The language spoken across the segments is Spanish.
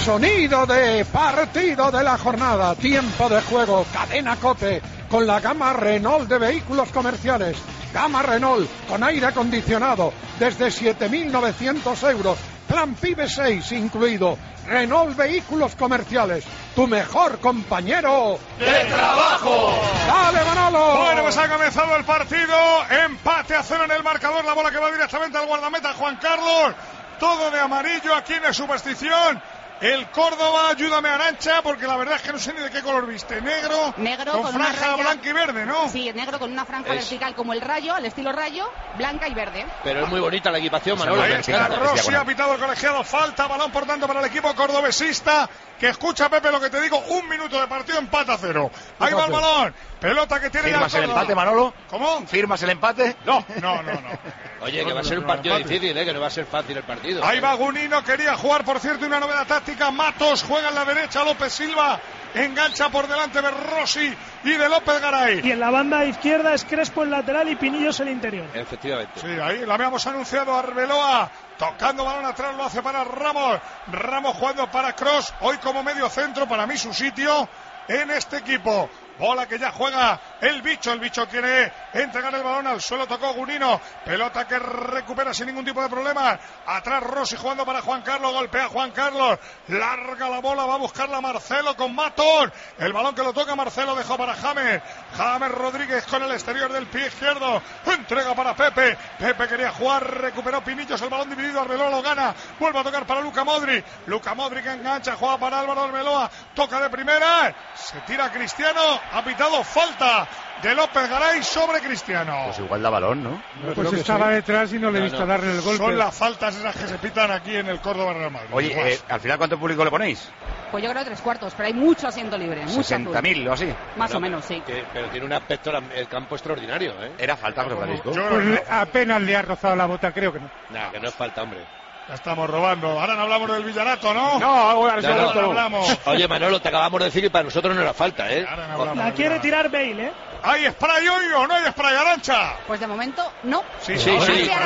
sonido de partido de la jornada, tiempo de juego, cadena COPE, con la gama Renault de vehículos comerciales. Gama Renault con aire acondicionado desde 7.900 euros. Plan PIBE 6 incluido. Renault Vehículos Comerciales, tu mejor compañero de trabajo. ¡Dale, Manolo! Bueno, pues ha comenzado el partido. Empate a 0 en el marcador. La bola que va directamente al guardameta Juan Carlos. Todo de amarillo. Aquí no hay superstición. El Córdoba, ayúdame Arantxa, porque la verdad es que no sé ni de qué color viste. Negro con franja blanca y verde, ¿no? Sí, negro con una franja vertical como el Rayo, al estilo Rayo, blanca y verde. Pero es muy bonita la equipación, Manolo. Ahí está Rossi, ha pitado el colegiado. Falta, balón por tanto para el equipo cordobesista. Que escucha, Pepe, lo que te digo. 1 minuto de partido, empate a 0. Ahí va el balón. Pelota que tiene ¿Firmas el empate, Manolo? ¿Cómo? ¿Firmas el empate? No. Oye, que va a ser un partido difícil, que no va a ser fácil el partido. Ahí va Gunino, quería jugar, por cierto, una novedad táctica. Matos juega en la derecha, López Silva engancha por delante de Rossi y de López Garay. Y en la banda izquierda es Crespo en lateral y Pinillos en interior. Efectivamente. Sí, ahí la habíamos anunciado. Arbeloa tocando balón atrás, lo hace para Ramos. Ramos jugando para Kroos, hoy como medio centro, para mí su sitio en este equipo. Bola que ya juega el bicho quiere entregar el balón al suelo, tocó Gunino, pelota que recupera sin ningún tipo de problema, atrás Rossi jugando para Juan Carlos, golpea Juan Carlos, larga la bola, va a buscarla Marcelo con Matos, el balón que lo toca Marcelo, dejó para James Rodríguez con el exterior del pie izquierdo, entrega para Pepe quería jugar, recuperó Pinillos, el balón dividido, Arbeloa lo gana, vuelve a tocar para Luka Modric engancha, juega para Álvaro Arbeloa, toca de primera, se tira Cristiano. Ha pitado falta de López Garay sobre Cristiano. Pues igual da balón, ¿no? Pues estaba detrás y no le he visto darle el golpe. Son las faltas esas que se pitan aquí en el Córdoba Real Madrid. Oye, al final, ¿cuánto público le ponéis? Pues yo creo 3/4, pero hay mucho asiento libre. 60.000 o así. Más o menos, sí. Pero tiene un aspecto el campo extraordinario, ¿eh? Era falta, José Francisco. Pues apenas le ha rozado la bota, creo que no. No, que no es falta, hombre. Ya estamos robando. Ahora no hablamos del Villarato, ¿no? No, ahora no hablamos. Oye, Manolo, te acabamos de decir que para nosotros no era falta, ¿eh? La quiere tirar Bale, ¿eh? ¿Hay spray hoy o no hay spray, Arantxa? Pues de momento no. Sí. Sí.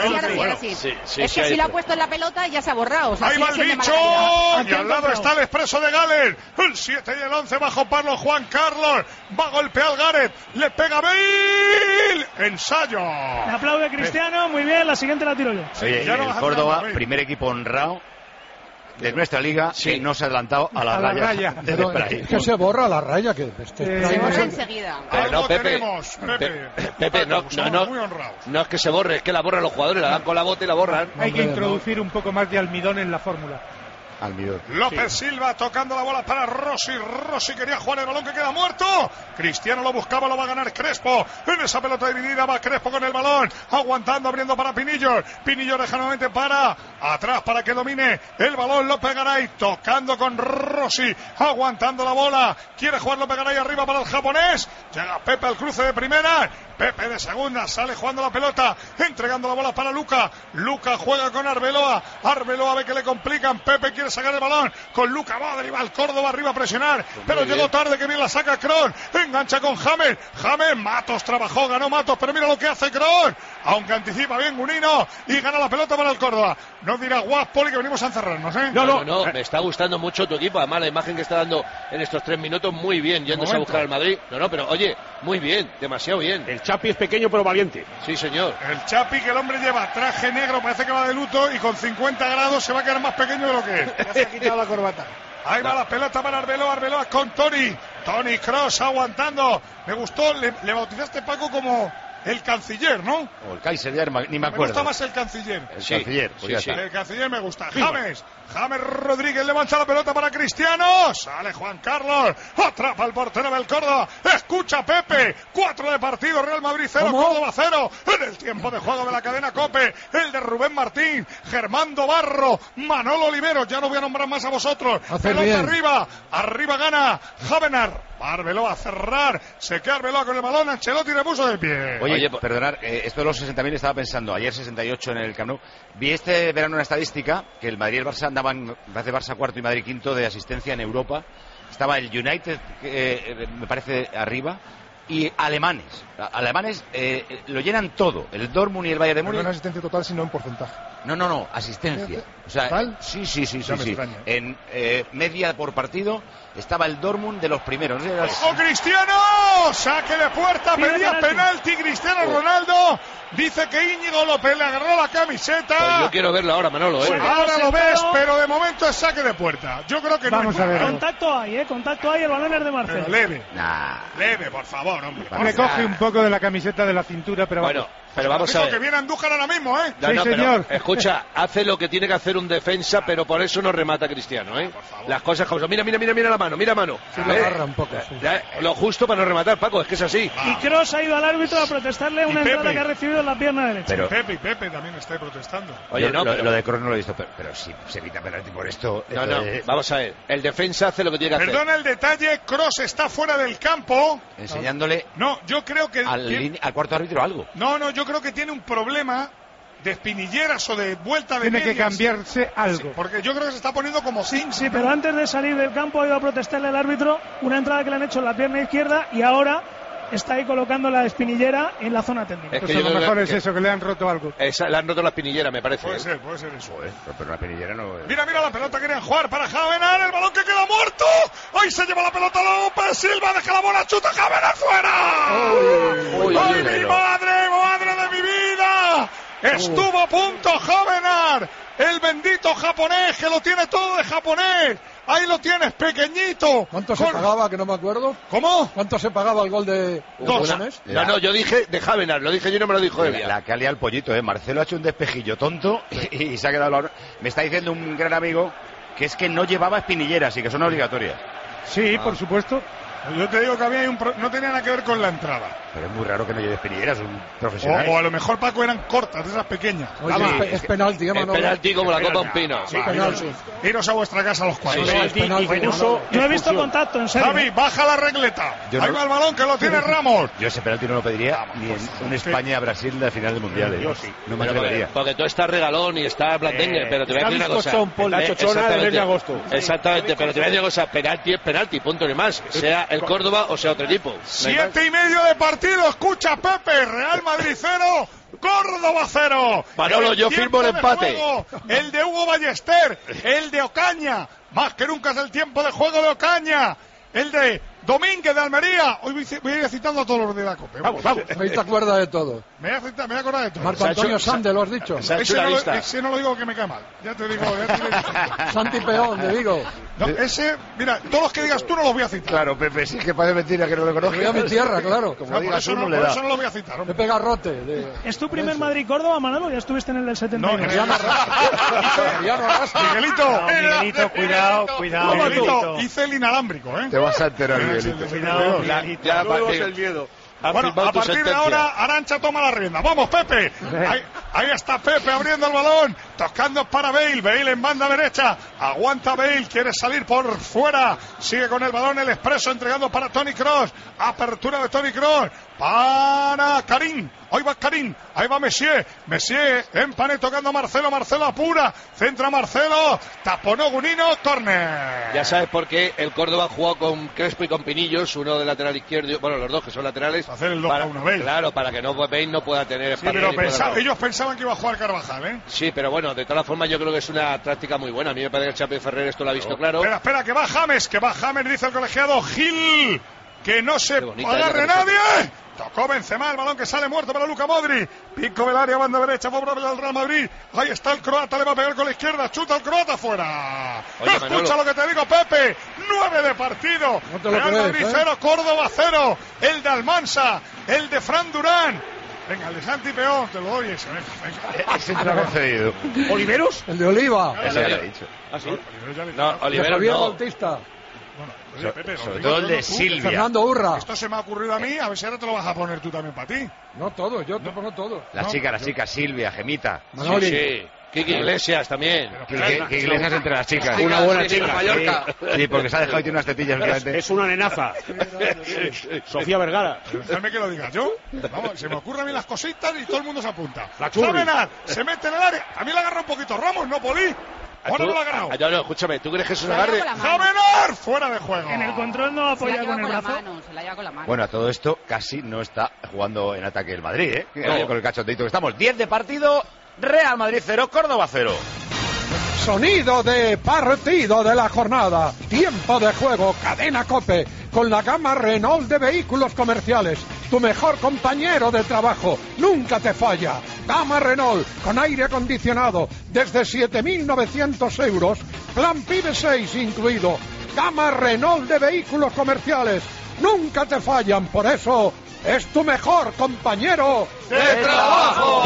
Es que si lo ha puesto en la pelota ya se ha borrado. O sea, ahí va el bicho y al lado está el expreso de Gales. El 7 y el 11 bajo Pablo Juan Carlos. Va a golpear Gareth. Le pega Bale. Ensayo. Le aplaude Cristiano. Muy bien, la siguiente la tiro yo. Oye, el Córdoba, primer equipo honrado de nuestra liga, que no se ha adelantado a la raya. Es que se borra la raya. Se borra enseguida. Pero no, Pepe, Pepe, no es que se borre, es que la borran los jugadores, la dan con la bota y la borran. Hay que introducir un poco más de almidón en la fórmula. López Silva tocando la bola para Rossi quería jugar el balón que queda muerto. Cristiano lo buscaba, lo va a ganar Crespo. En esa pelota dividida va Crespo con el balón, aguantando, abriendo para Pinillos deja nuevamente para atrás para que domine el balón López Garay, tocando con Rossi, aguantando la bola, quiere jugar López Garay arriba para el japonés, llega Pepe al cruce de primera, Pepe de segunda, sale jugando la pelota, entregando la bola para Luka juega con Arbeloa ve que le complican, Pepe quiere sacar el balón con Luka Modric, va al Córdoba arriba a presionar, pero llegó tarde, que bien la saca Kroos, engancha con James, Matos trabajó, ganó Matos, pero mira lo que hace Kroos, aunque anticipa bien Gunino y gana la pelota para el Córdoba. No dirá Poli, que venimos a encerrarnos, ¿eh? No, me está gustando mucho tu equipo, además la imagen que está dando en estos 3 minutos, muy bien, yéndose a buscar al Madrid. Pero oye, muy bien, demasiado bien. El Chapi es pequeño pero valiente. Sí, señor. El Chapi, que el hombre lleva traje negro, parece que va de luto, y con 50 grados se va a quedar más pequeño de lo que es. Ya se ha quitado la corbata. Ahí va la pelota para Arbeloa con Toni Kroos aguantando. Me gustó, le bautizaste, Paco, como el canciller, ¿no? O el Kaiser, ya ni me acuerdo. Me gusta más el canciller. Canciller, pues ya está. El canciller me gusta. James Rodríguez levanta la pelota para Cristiano. Sale Juan Carlos. Atrapa al portero del Córdoba. Escucha Pepe. 4 de partido. Real Madrid 0. Córdoba 0. En el tiempo de juego de la cadena COPE. El de Rubén Martín. Germando Barro. Manolo Oliveros. Ya no voy a nombrar más a vosotros. Pelota arriba. Arriba gana Javenar. Arbeloa a cerrar. Se queda Arbeloa con el balón. Ancelotti le puso del pie. Oye, perdonad, esto de los 60.000 estaba pensando. Ayer 68 en el Camp Nou. Vi este verano una estadística que el Madrid y el Barça andaban, me parece, Barça cuarto y Madrid quinto de asistencia en Europa. Estaba el United, me parece, arriba. y alemanes. Alemanes lo llenan todo. El Dortmund y el Bayern de Múnich. No en asistencia total, sino en porcentaje. No, asistencia. O sea, ¿Total? Sí. En media por partido estaba el Dortmund de los primeros. ¡Oh, Cristiano! ¡Saque de puerta! Pedía penalti Cristiano Ronaldo. Dice que Íñigo López le agarró la camiseta. Pues yo quiero verlo ahora, Manolo. Ahora lo ves, pero de momento es saque de puerta. Yo creo que vamos no. Vamos a ver. Contacto hay, contacto hay. El balón es de Marcelo. Pero leve. Nah. Leve, por favor, hombre. Me coge un poco de la camiseta de la cintura, pero bueno. Pero vamos a ver. Que viene Andújar ahora mismo, ¿eh? No, señor. Pero, escucha, hace lo que tiene que hacer un defensa, pero por eso no remata Cristiano, ¿eh? Las cosas como son. Mira la mano, mira mano. Sí, lo agarra un poco, sí. Lo justo para no rematar, Paco, es que es así. Y Kroos ha ido al árbitro a protestarle una entrada que ha recibido en la pierna derecha. Pero Pepe también está protestando. Oye, no, lo de Kroos no lo he visto, pero si se evita penalti por esto. No, vamos a ver. El defensa hace lo que tiene que hacer. Perdona el detalle, Kroos está fuera del campo. Enseñándole. No, yo creo que al cuarto árbitro algo. No, yo creo que tiene un problema de espinilleras o de vuelta de tiene medias. Que cambiarse algo. Sí, porque yo creo que se está poniendo como Sí, pero antes de salir del campo ha ido a protestarle al árbitro una entrada que le han hecho en la pierna izquierda y ahora está ahí colocando la espinillera en la zona tendida. Pues a lo mejor es eso, que le han roto algo. Le han roto la espinillera, me parece. Puede ser eso. Pero la espinillera no. Mira la pelota, querían jugar para Javenar, el balón que queda muerto. Ahí se lleva la pelota López Silva, deja la bola, chuta Javenar fuera. ¡Ay, mi madre de mi vida! Estuvo a punto Javenar, el bendito japonés que lo tiene todo de japonés. Ahí lo tienes, pequeñito. ¿Cuánto se pagaba, que no me acuerdo? ¿Cómo? ¿Cuánto se pagaba el gol de japonés? No, yo dije de Javenar, lo dije yo, no me lo dijo Evia. La que ha liado el pollito, Marcelo ha hecho un despejillo tonto y se ha quedado. Me está diciendo un gran amigo que es que no llevaba espinilleras y que son obligatorias. Sí, por supuesto. Yo te digo que no tenía nada que ver con la entrada. Pero es muy raro que no lleve espinilleras, un profesional. O a lo mejor, Paco, eran cortas, de esas pequeñas. Oye, es penalti, es penalti como la copa un pino. Sí, penalti. Iros a vuestra casa a los cuatro. Yo he visto contacto, en serio. Javi, baja la regleta. Ahí va el balón que lo tiene Ramos. Yo ese penalti no lo pediría ni en un España-Brasil de final del Mundial. Yo sí. No me atrevería. Porque tú estás regalón y estás blandengue, pero te voy a decir una cosa. La chochona del mes de agosto. Exactamente, pero te voy a decir una cosa. Penalti es penalti, punto ni más. Sea el Córdoba o sea otro equipo. 7:30 de partido, escucha Pepe, Real Madrid 0, Córdoba 0. Manolo, yo firmo el empate. El de Hugo Ballester, el de Ocaña, más que nunca es el tiempo de juego de Ocaña, el de Domínguez de Almería. Hoy voy a ir citando a todos los de la COPE. Vamos. Ahí te acuerdas de todo. Me voy a acordar de todo. Marco Antonio Sande, lo has dicho. Ese no lo digo que me cae mal. Ya te digo. Santi Peón, de Vigo. No, ese, mira, todos los que digas tú no los voy a citar. Claro, Pepe, sí que parece mentira que no lo conozco. Voy a mi tierra, claro. Como digas tú, no le da. Por eso no lo voy a citar. Pepe Garrote. ¿Es tu primer Madrid-Córdoba, Manolo? Ya estuviste en el del 79. Miguelito, cuidado. Miguelito, hice el inalámbrico, ¿eh? Te vas a enterar, Miguelito. Cuidado, Ya perdemos el miedo. Bueno, a partir de ahora, Arantxa toma la rienda. ¡Vamos, Pepe! Ahí está Pepe abriendo el balón. Tocando para Bale. Bale en banda derecha. Aguanta Bale. Quiere salir por fuera. Sigue con el balón el expreso entregando para Toni Kroos. Apertura de Toni Kroos. Para Karim. Ahí va Karim. Ahí va Messier. Messier en pane tocando a Marcelo. Marcelo apura. Centra Marcelo. Taponó Gunino. Córner. Ya sabes por qué el Córdoba jugó con Crespo y con Pinillos. Uno de lateral izquierdo. Bueno, los dos que son laterales. Hacer el 2-1 Bale. Claro, para que Bale no pueda tener espacio. Sí, pero ellos pensaban que iba a jugar Carvajal, ¿eh? Sí, pero bueno, de todas formas yo creo que es una táctica muy buena. A mí me parece que el Chapi Ferrer esto lo ha visto claro. Espera, que va James, dice el colegiado Gil. Que no se agarre nadie. Tocó Benzema, el balón que sale muerto para Luka Modric. Pico del área, banda derecha, favorable al Real Madrid. Ahí está el croata, le va a pegar con la izquierda. Chuta el croata fuera. Oye, escucha Manolo, lo que te digo, Pepe. 9 de partido. No Real Madrid 0, Córdoba 0. El de Almansa, el de Fran Durán. Venga, el de Santi Peón, te lo doy ese. Venga. Ese te lo ha concedido. ¿Oliveros? El de Oliva. Eso ya lo he dicho. ¿Ah, sí? No, Oliveros Javier no. Bautista. Oye, Pepe, Sobre todo el de Silvia. Fernando Urra. Esto se me ha ocurrido a mí, a ver si ahora te lo vas a poner tú también para ti. No todo, yo te pongo todo. Las chicas, Silvia, Gemita. Manoli. Sí. Kiki Iglesias también. Que Iglesias entre las chicas. Una buena chica. Mallorca. Sí, porque se ha dejado y tiene unas tetillas últimamente. Es una nenaza. Sofía Vergara. Déjame que lo diga yo. Vamos, se me ocurren a mí las cositas y todo el mundo se apunta. La churri. Javenar se mete en el área. A mí la agarra un poquito Ramos, no Poli. Ahora no lo ha ganado. No, escúchame, ¿tú crees que es un agarre? ¡Javenar! Fuera de juego. En el control no apoya con el brazo. Se la lleva con la mano. Bueno, a todo esto casi no está jugando en ataque el Madrid, ¿eh? No. Con el cachondeito que estamos. 10 de partido, Real Madrid 0, Córdoba 0. Sonido de partido de la jornada. Tiempo de juego, Cadena COPE, con la gama Renault de vehículos comerciales. Tu mejor compañero de trabajo, nunca te falla. Gama Renault, con aire acondicionado, desde 7.900 euros. Plan PIB 6 incluido. Gama Renault de vehículos comerciales. Nunca te fallan, por eso es tu mejor compañero de trabajo.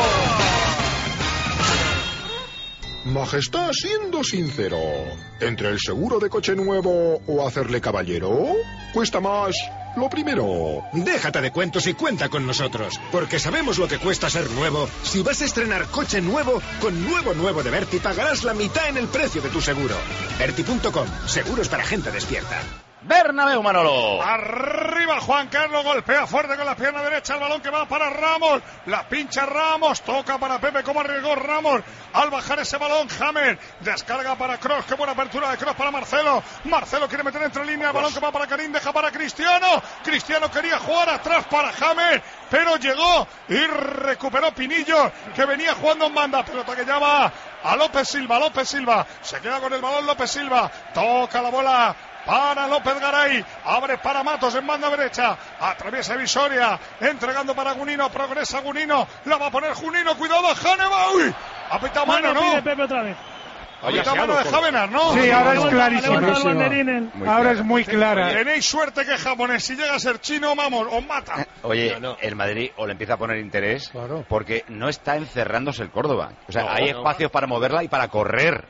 Majestad, siendo sincero, ¿entre el seguro de coche nuevo o hacerle caballero? ¿Cuesta más lo primero? Déjate de cuentos y cuenta con nosotros, porque sabemos lo que cuesta ser nuevo. Si vas a estrenar coche nuevo, con nuevo de Berti pagarás la mitad en el precio de tu seguro. Berti.com, seguros para gente despierta. Bernabéu, Manolo. Arriba Juan Carlos, golpea fuerte con la pierna derecha el balón que va para Ramos, la pincha Ramos, toca para Pepe, como arriesgó Ramos al bajar ese balón. James descarga para Kroos, qué buena apertura de Kroos para Marcelo. Marcelo quiere meter entre línea el balón que va para Karim, deja para Cristiano. Cristiano quería jugar atrás para James, pero llegó y recuperó Pinillo, que venía jugando en banda. Pelota que llama a López Silva, se queda con el balón López Silva, toca la bola para López Garay, abre para Matos en banda derecha, atraviesa Visoria, entregando para Gunino, progresa Gunino, la va a poner Gunino, cuidado Haneba, uy, apita mano, ¿no? Pide Pepe otra vez. Apita mano de Javenar, ¿no? Sí, ahora es clarísimo. Ahora es muy clara. Tenéis suerte que es japonés, si llega a ser chino, vamos, os mata. Oye, el Madrid o le empieza a poner interés, porque no está encerrándose el Córdoba. O sea, hay espacios para moverla y para correr.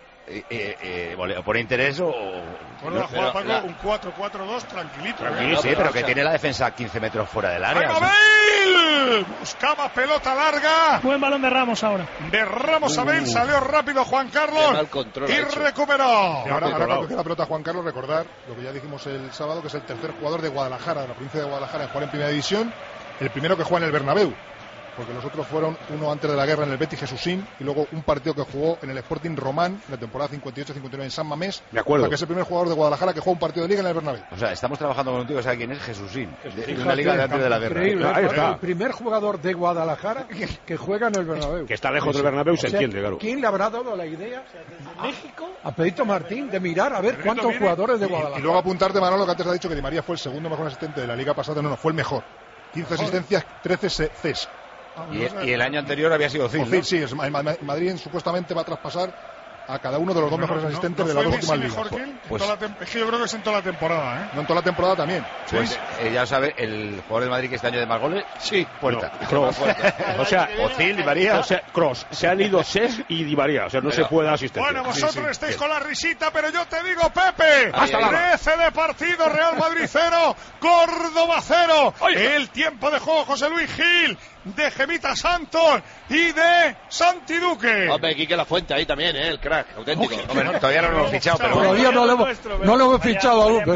¿Por interés o...? Bueno, la jugada Paco, un 4-4-2 tranquilito. Sí, pero que tiene la defensa a 15 metros fuera del área. ¡Bale! Buscaba pelota larga. Buen balón de Ramos ahora. De Ramos a Bale, salió rápido Juan Carlos y recuperó. Y ahora coge la pelota Juan Carlos, recordar lo que ya dijimos el sábado, que es el tercer jugador de Guadalajara, de la provincia de Guadalajara, en jugar en primera división, el primero que juega en el Bernabéu. Porque los otros fueron uno antes de la guerra en el Betis Jesusín y luego un partido que jugó en el Sporting Román en la temporada 58-59 en San Mamés. De acuerdo. O sea, que es el primer jugador de Guadalajara que juega un partido de liga en el Bernabéu. O sea, estamos trabajando con un tío que sabe quién es Jesusín, de una liga de antes de la guerra. Ahí está. El primer jugador de Guadalajara que juega en el Bernabéu. Que está lejos del Bernabéu, se entiende, claro. ¿Quién le habrá dado la idea a Pedrito Martín de mirar a ver cuántos jugadores de Guadalajara? Y luego apuntarte, Manolo, que antes ha dicho que Di María fue el segundo mejor asistente de la liga pasada. No, fue el mejor. 15 asistencias, 13 Cs. Y el año anterior había sido Ozil, ¿no? Sí, Madrid supuestamente va a traspasar a cada uno de los dos mejores asistentes de las dos últimas ligas. Es que yo creo que es en toda la temporada, ¿eh? No, en toda la temporada también. Pues ya sabe, el jugador del Madrid que este año de más goles, sí, Puerta. No, Kroos. O sea, Ozil, Di María. O sea, Kroos. Se han ido Cesc y Di María. O sea, no se puede dar asistencia. Bueno, vosotros estáis con la risita, pero yo te digo, Pepe, 13 de partido, Real Madrid 0, Córdoba 0. El tiempo de juego, José Luis Gil, de Gemita Santos y de Santi Duque. Hombre, Quique La Fuente ahí también, el crack, auténtico. Hombre, todavía no lo hemos fichado, pero todavía no lo hemos fichado a Lupe.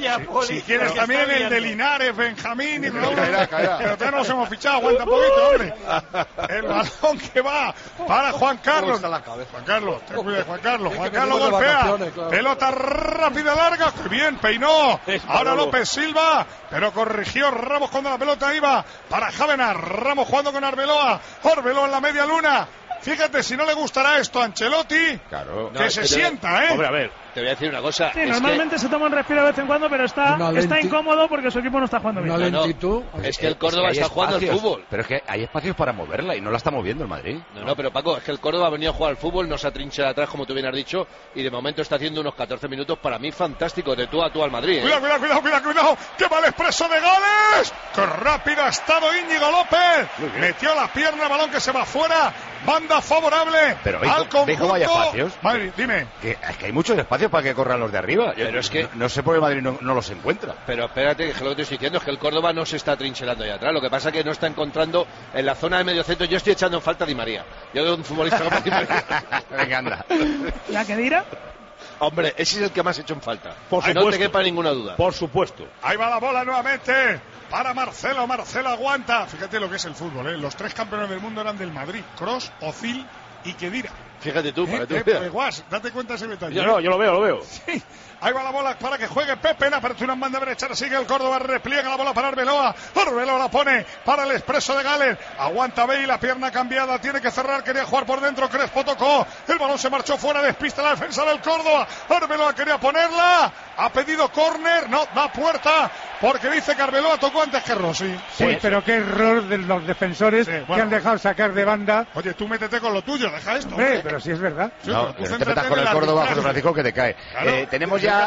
Si quieres también el de Linares, Benjamín y Raúl, pero todavía no los hemos fichado, aguanta un poquito, hombre. El balón que va para Juan Carlos. Juan Carlos, ten cuidado, Juan Carlos. Juan Carlos golpea, pelota rápida, larga, que bien peinó. Ahora López Silva, pero corrigió Ramos cuando la pelota iba para Javenar. Ramos jugando con Arbeloa en la media luna. Fíjate, si no le gustará esto a Ancelotti, claro, que se sienta, ¿eh? Hombre, a ver, te voy a decir una cosa. Sí, normalmente se toma un respiro de vez en cuando, pero está incómodo porque su equipo no está jugando bien. Una lentitud. Es que el Córdoba está jugando al fútbol. Pero es que hay espacios para moverla y no la está moviendo el Madrid. No, pero Paco, es que el Córdoba ha venido a jugar al fútbol, no se atrincha de atrás, como tú bien has dicho, y de momento está haciendo unos 14 minutos para mí fantásticos de tú a tú al Madrid. Cuidado, ¡qué mal expreso de goles! ¡Qué rápido ha estado Íñigo López! Metió la pierna, balón que se va fuera, banda favorable. Pero al conjunto. ¿Cómo hay espacios? Madrid, dime. Es que hay muchos espacios para que corran los de arriba. Pero es que no sé por qué el Madrid no los encuentra. Pero espérate, que lo que te estoy diciendo es que el Córdoba no se está trincherando ahí atrás. Lo que pasa es que no está encontrando en la zona de medio centro. Yo estoy echando en falta a Di María. Yo de un futbolista como Di María. Venga, anda. ¿La que dirá? Hombre, ese es el que más he hecho en falta. Por supuesto. No te quepa ninguna duda. Por supuesto. Ahí va la bola nuevamente para Marcelo. Marcelo aguanta. Fíjate lo que es el fútbol, ¿eh? Los 3 campeones del mundo eran del Madrid: Kroos, Ozil y Khedira. Fíjate tú, para tú. Guas, date cuenta de ese detalle. Yo lo veo. Sí. Ahí va la bola para que juegue Pepe. La apertura en banda derecha. Sigue el Córdoba. Repliega la bola para Arbeloa. Arbeloa la pone para el Expreso de Gales. Aguanta Bale. La pierna cambiada. Tiene que cerrar. Quería jugar por dentro. Crespo tocó. El balón se marchó fuera. Despista la defensa del Córdoba. Arbeloa quería ponerla. Ha pedido córner. No, da puerta. Porque dice que Arbeloa tocó antes que Rossi. Sí, pero qué error de los defensores que han dejado sacar de banda. Oye, tú métete con lo tuyo. Deja esto. Pero sí es verdad. Sí, no, pero te metas con el Córdoba, José Francisco, que te cae. Claro, tenemos ya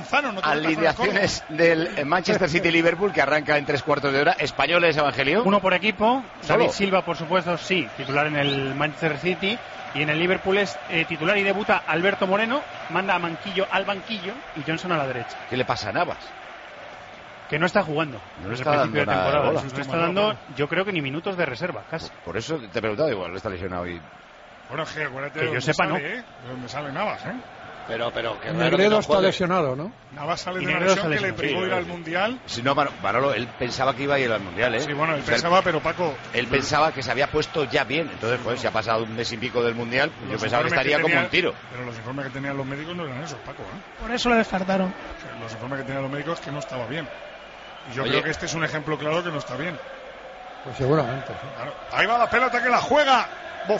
alineaciones del Manchester City-Liverpool, que arranca en 3/4 de hora. Españoles, Evangelio. Uno por equipo. David Silva, por supuesto, sí, titular en el Manchester City. Y en el Liverpool es titular y debuta Alberto Moreno. Manda a Manquillo al banquillo y Johnson a la derecha. ¿Qué le pasa a Navas? Que no está jugando. No está dando nada. No está dando, yo creo que ni minutos de reserva, casi. Por eso te he preguntado, igual está lesionado y... Bueno, acuérdate que yo sepa, sale, no. De donde sale Navas, Pero que Negredo está lesionado, ¿no? Navas sale de una lesión que le privó ir al Mundial. Si no, Manolo, él pensaba que iba a ir al Mundial, ¿eh? Sí, bueno, él pensaba, pero Paco... Él pensaba que se había puesto ya bien. Entonces, pues, si ha pasado un mes y pico del Mundial, yo pensaba que estaría como un tiro. Pero los informes que tenían los médicos no eran esos, Paco, ¿eh? Por eso lo descartaron. Los informes que tenían los médicos que no estaba bien. Y yo creo que este es un ejemplo claro que no está bien. Pues seguramente, sí. Claro. Ahí va la pelota que la juega.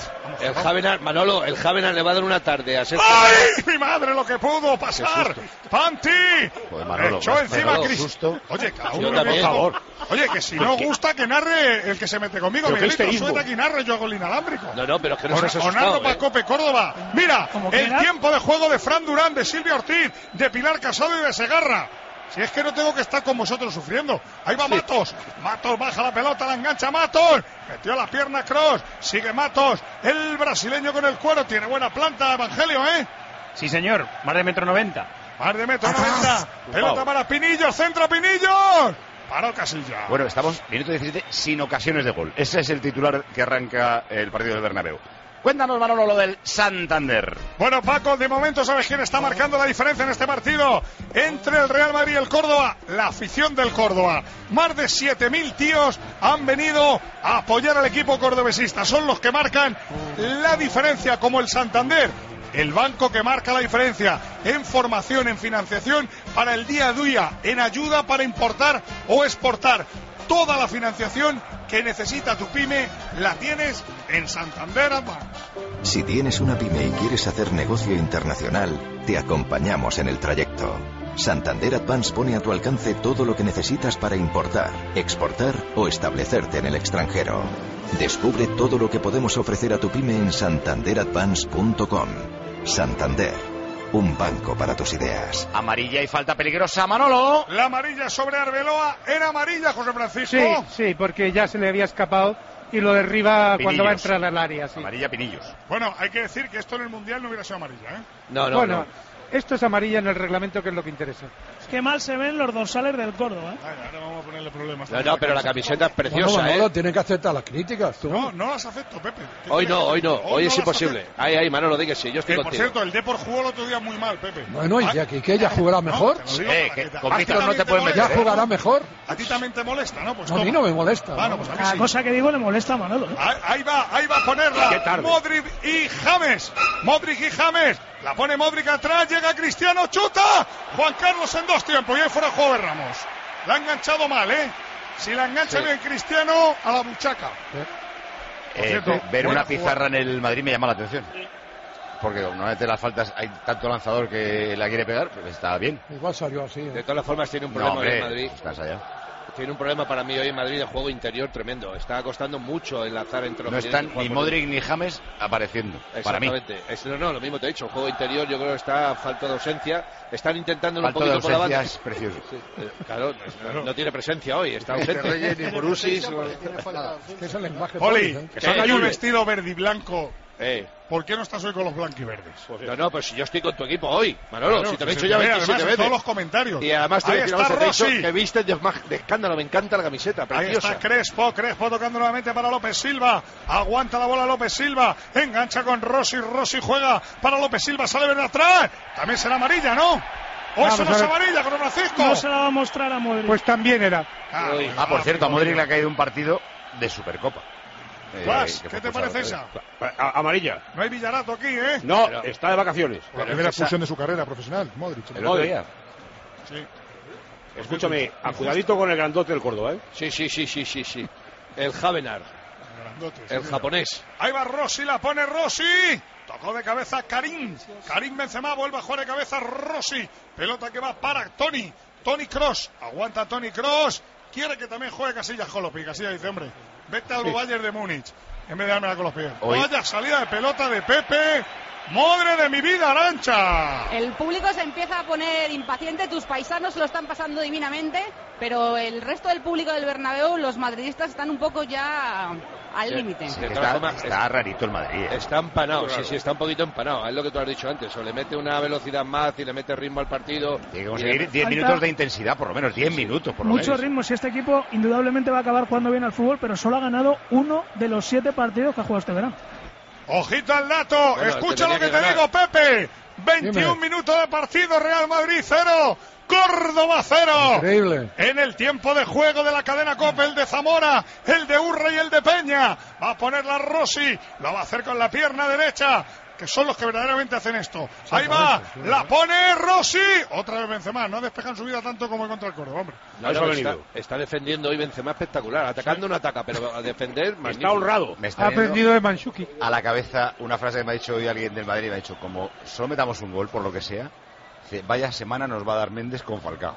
El Javenar, Manolo, el Javenar le va a dar una tarde a Sergio. ¡Ay, mi madre, lo que pudo pasar! ¡Panti! Manolo, echó encima Cristo. Oye, cada uno, por favor. Oye, que si no gusta, que narre el que se mete conmigo. Miguelito, suelta que narre, yo hago el inalámbrico. No, pero es que no se ha asustado. Leonardo Pacope, Córdoba. Mira, el tiempo de juego de Fran Durán, de Silvia Ortiz, de Pilar Casado y de Segarra. Si es que no tengo que estar con vosotros sufriendo. Ahí va Matos. Matos baja la pelota, la engancha Matos. Metió la pierna Kroos. Sigue Matos. El brasileño con el cuero. Tiene buena planta, Evangelio, ¿eh? Sí, señor. Más de 1,90 m. Más de 1,90 m. Pelota para Pinillos. Centro Pinillos. Paró Casilla. Bueno, estamos minuto 17 sin ocasiones de gol. Ese es el titular que arranca el partido del Bernabéu. Cuéntanos, Manolo, lo del Santander. Bueno, Paco, de momento sabes quién está marcando la diferencia en este partido entre el Real Madrid y el Córdoba. La afición del Córdoba. Más de 7.000 tíos han venido a apoyar al equipo cordobesista. Son los que marcan la diferencia, como el Santander. El banco que marca la diferencia en formación, en financiación para el día a día, en ayuda para importar o exportar. Toda la financiación que necesita tu pyme la tienes en Santander Advance. Si tienes una pyme y quieres hacer negocio internacional, te acompañamos en el trayecto. Santander Advance pone a tu alcance todo lo que necesitas para importar, exportar o establecerte en el extranjero. Descubre todo lo que podemos ofrecer a tu pyme en santanderadvance.com. Santander. Un banco para tus ideas. Amarilla y falta peligrosa, Manolo. La amarilla sobre Arbeloa. ¿Era amarilla, José Francisco? Sí, porque ya se le había escapado y lo derriba Pinillos. Cuando va a entrar al área. Sí. Amarilla Pinillos. Bueno, hay que decir que esto en el Mundial no hubiera sido amarilla, ¿eh? No. Esto es amarilla en el reglamento, que es lo que interesa. Qué mal se ven los dorsales del Córdoba, ¿eh? Ahora vamos a ponerle problemas. No, pero la camiseta es preciosa, Manolo, tiene que aceptar las críticas, tú. No las acepto, Pepe. Hoy no. Hoy es imposible. Ahí, Manolo, di que sí, yo estoy contigo. Por cierto, el Depor jugó el otro día muy mal, Pepe. Bueno, y que ella jugará mejor. Con Víctor no te puedes meter. Ya jugará mejor. A ti también te molesta, ¿no? Pues a mí no me molesta. Bueno, pues a mí la sí. cosa que digo le molesta a Manolo, ¿eh? Ahí va a ponerla. Modric y James. La pone Modric atrás, llega Cristiano, chuta. Juan Carlos en 2 tiempos y ahí fuera juego de Ramos. La ha enganchado mal, ¿eh? Si la engancha bien Cristiano, a la buchaca. Ver una pizarra en el Madrid me llama la atención. Porque normalmente las faltas hay tanto lanzador que la quiere pegar, pues está bien. Igual salió así. De todas formas tiene un problema hoy en Madrid. Estás allá. Tiene un problema para mí hoy en Madrid de juego interior tremendo. Está costando mucho enlazar entre los... No están ni Modric ni James apareciendo, para mí. No, lo mismo te he dicho. El juego interior yo creo que está falta de ausencia. Están intentando un poquito por la banda. Es precioso. Sí, claro, no tiene presencia hoy. Está ausente. Reyes ni Borusis. ¿Qué es el lenguaje? Oli, que son un vestido verde y blanco. ¿Por qué no estás hoy con los blanquiverdes? No, pues si yo estoy con tu equipo hoy, Manolo, si te lo he dicho ya 27 veces. Todos los comentarios. Y además te he dicho que viste de escándalo, me encanta la camiseta, preciosa. Ahí está Crespo tocando nuevamente para López Silva, aguanta la bola López Silva, engancha con Rossi juega para López Silva, sale de atrás, también será amarilla, ¿no? ¿O eso no es amarilla, con Francisco? No se la va a mostrar a Modric. Pues también era. Por cierto, a Modric le ha caído un partido de Supercopa. ¿Qué te parece esa? Amarilla. No hay Villarato aquí, ¿eh? No, está de vacaciones. La primera expulsión de su carrera profesional, Modric. El otro día. Sí. Escúchame, a cuidadito con el grandote del Córdoba, ¿eh? Sí. El Javenar. El japonés. Ahí va Rossi, la pone Rossi. Tocó de cabeza Karim Benzema, vuelve a jugar de cabeza Rossi. Pelota que va para Toni Kroos. Aguanta Toni Kroos. Quiere que también juegue Casillas con los pies. Casillas dice, hombre, vete al Bayern de Múnich en vez de dármela con los pies. Vaya salida de pelota de Pepe. ¡Madre de mi vida, Arantxa! El público se empieza a poner impaciente, tus paisanos lo están pasando divinamente, pero el resto del público del Bernabéu, los madridistas están un poco ya al límite. Está rarito el Madrid. Está empanado, sí, está un poquito empanado. Es lo que tú has dicho antes, o le mete una velocidad más y le mete ritmo al partido. Tiene que conseguir 10 minutos de intensidad, por lo menos 10 minutos. Mucho ritmo, si este equipo indudablemente va a acabar jugando bien al fútbol, pero solo ha ganado 1 de los 7 partidos que ha jugado este verano. Ojito al dato, bueno, escucha lo que te digo, Pepe. 21 minutos de partido, Real Madrid 0, Córdoba 0. Increíble. En el tiempo de juego de la cadena COPE, el de Zamora, el de Urra y el de Peña. Va a poner la Rossi, lo va a hacer con la pierna derecha, que son los que verdaderamente hacen esto. Ahí va, la pone Rossi. Otra vez Benzema, no despejan su vida tanto como contra el Córdoba, hombre. Está defendiendo hoy Benzema espectacular. Atacando no ataca, pero a defender está honrado. Ha aprendido de Mandzukic. A la cabeza una frase que me ha dicho hoy alguien del Madrid, me ha dicho, como solo metamos un gol por lo que sea, vaya semana nos va a dar Méndez con Falcao.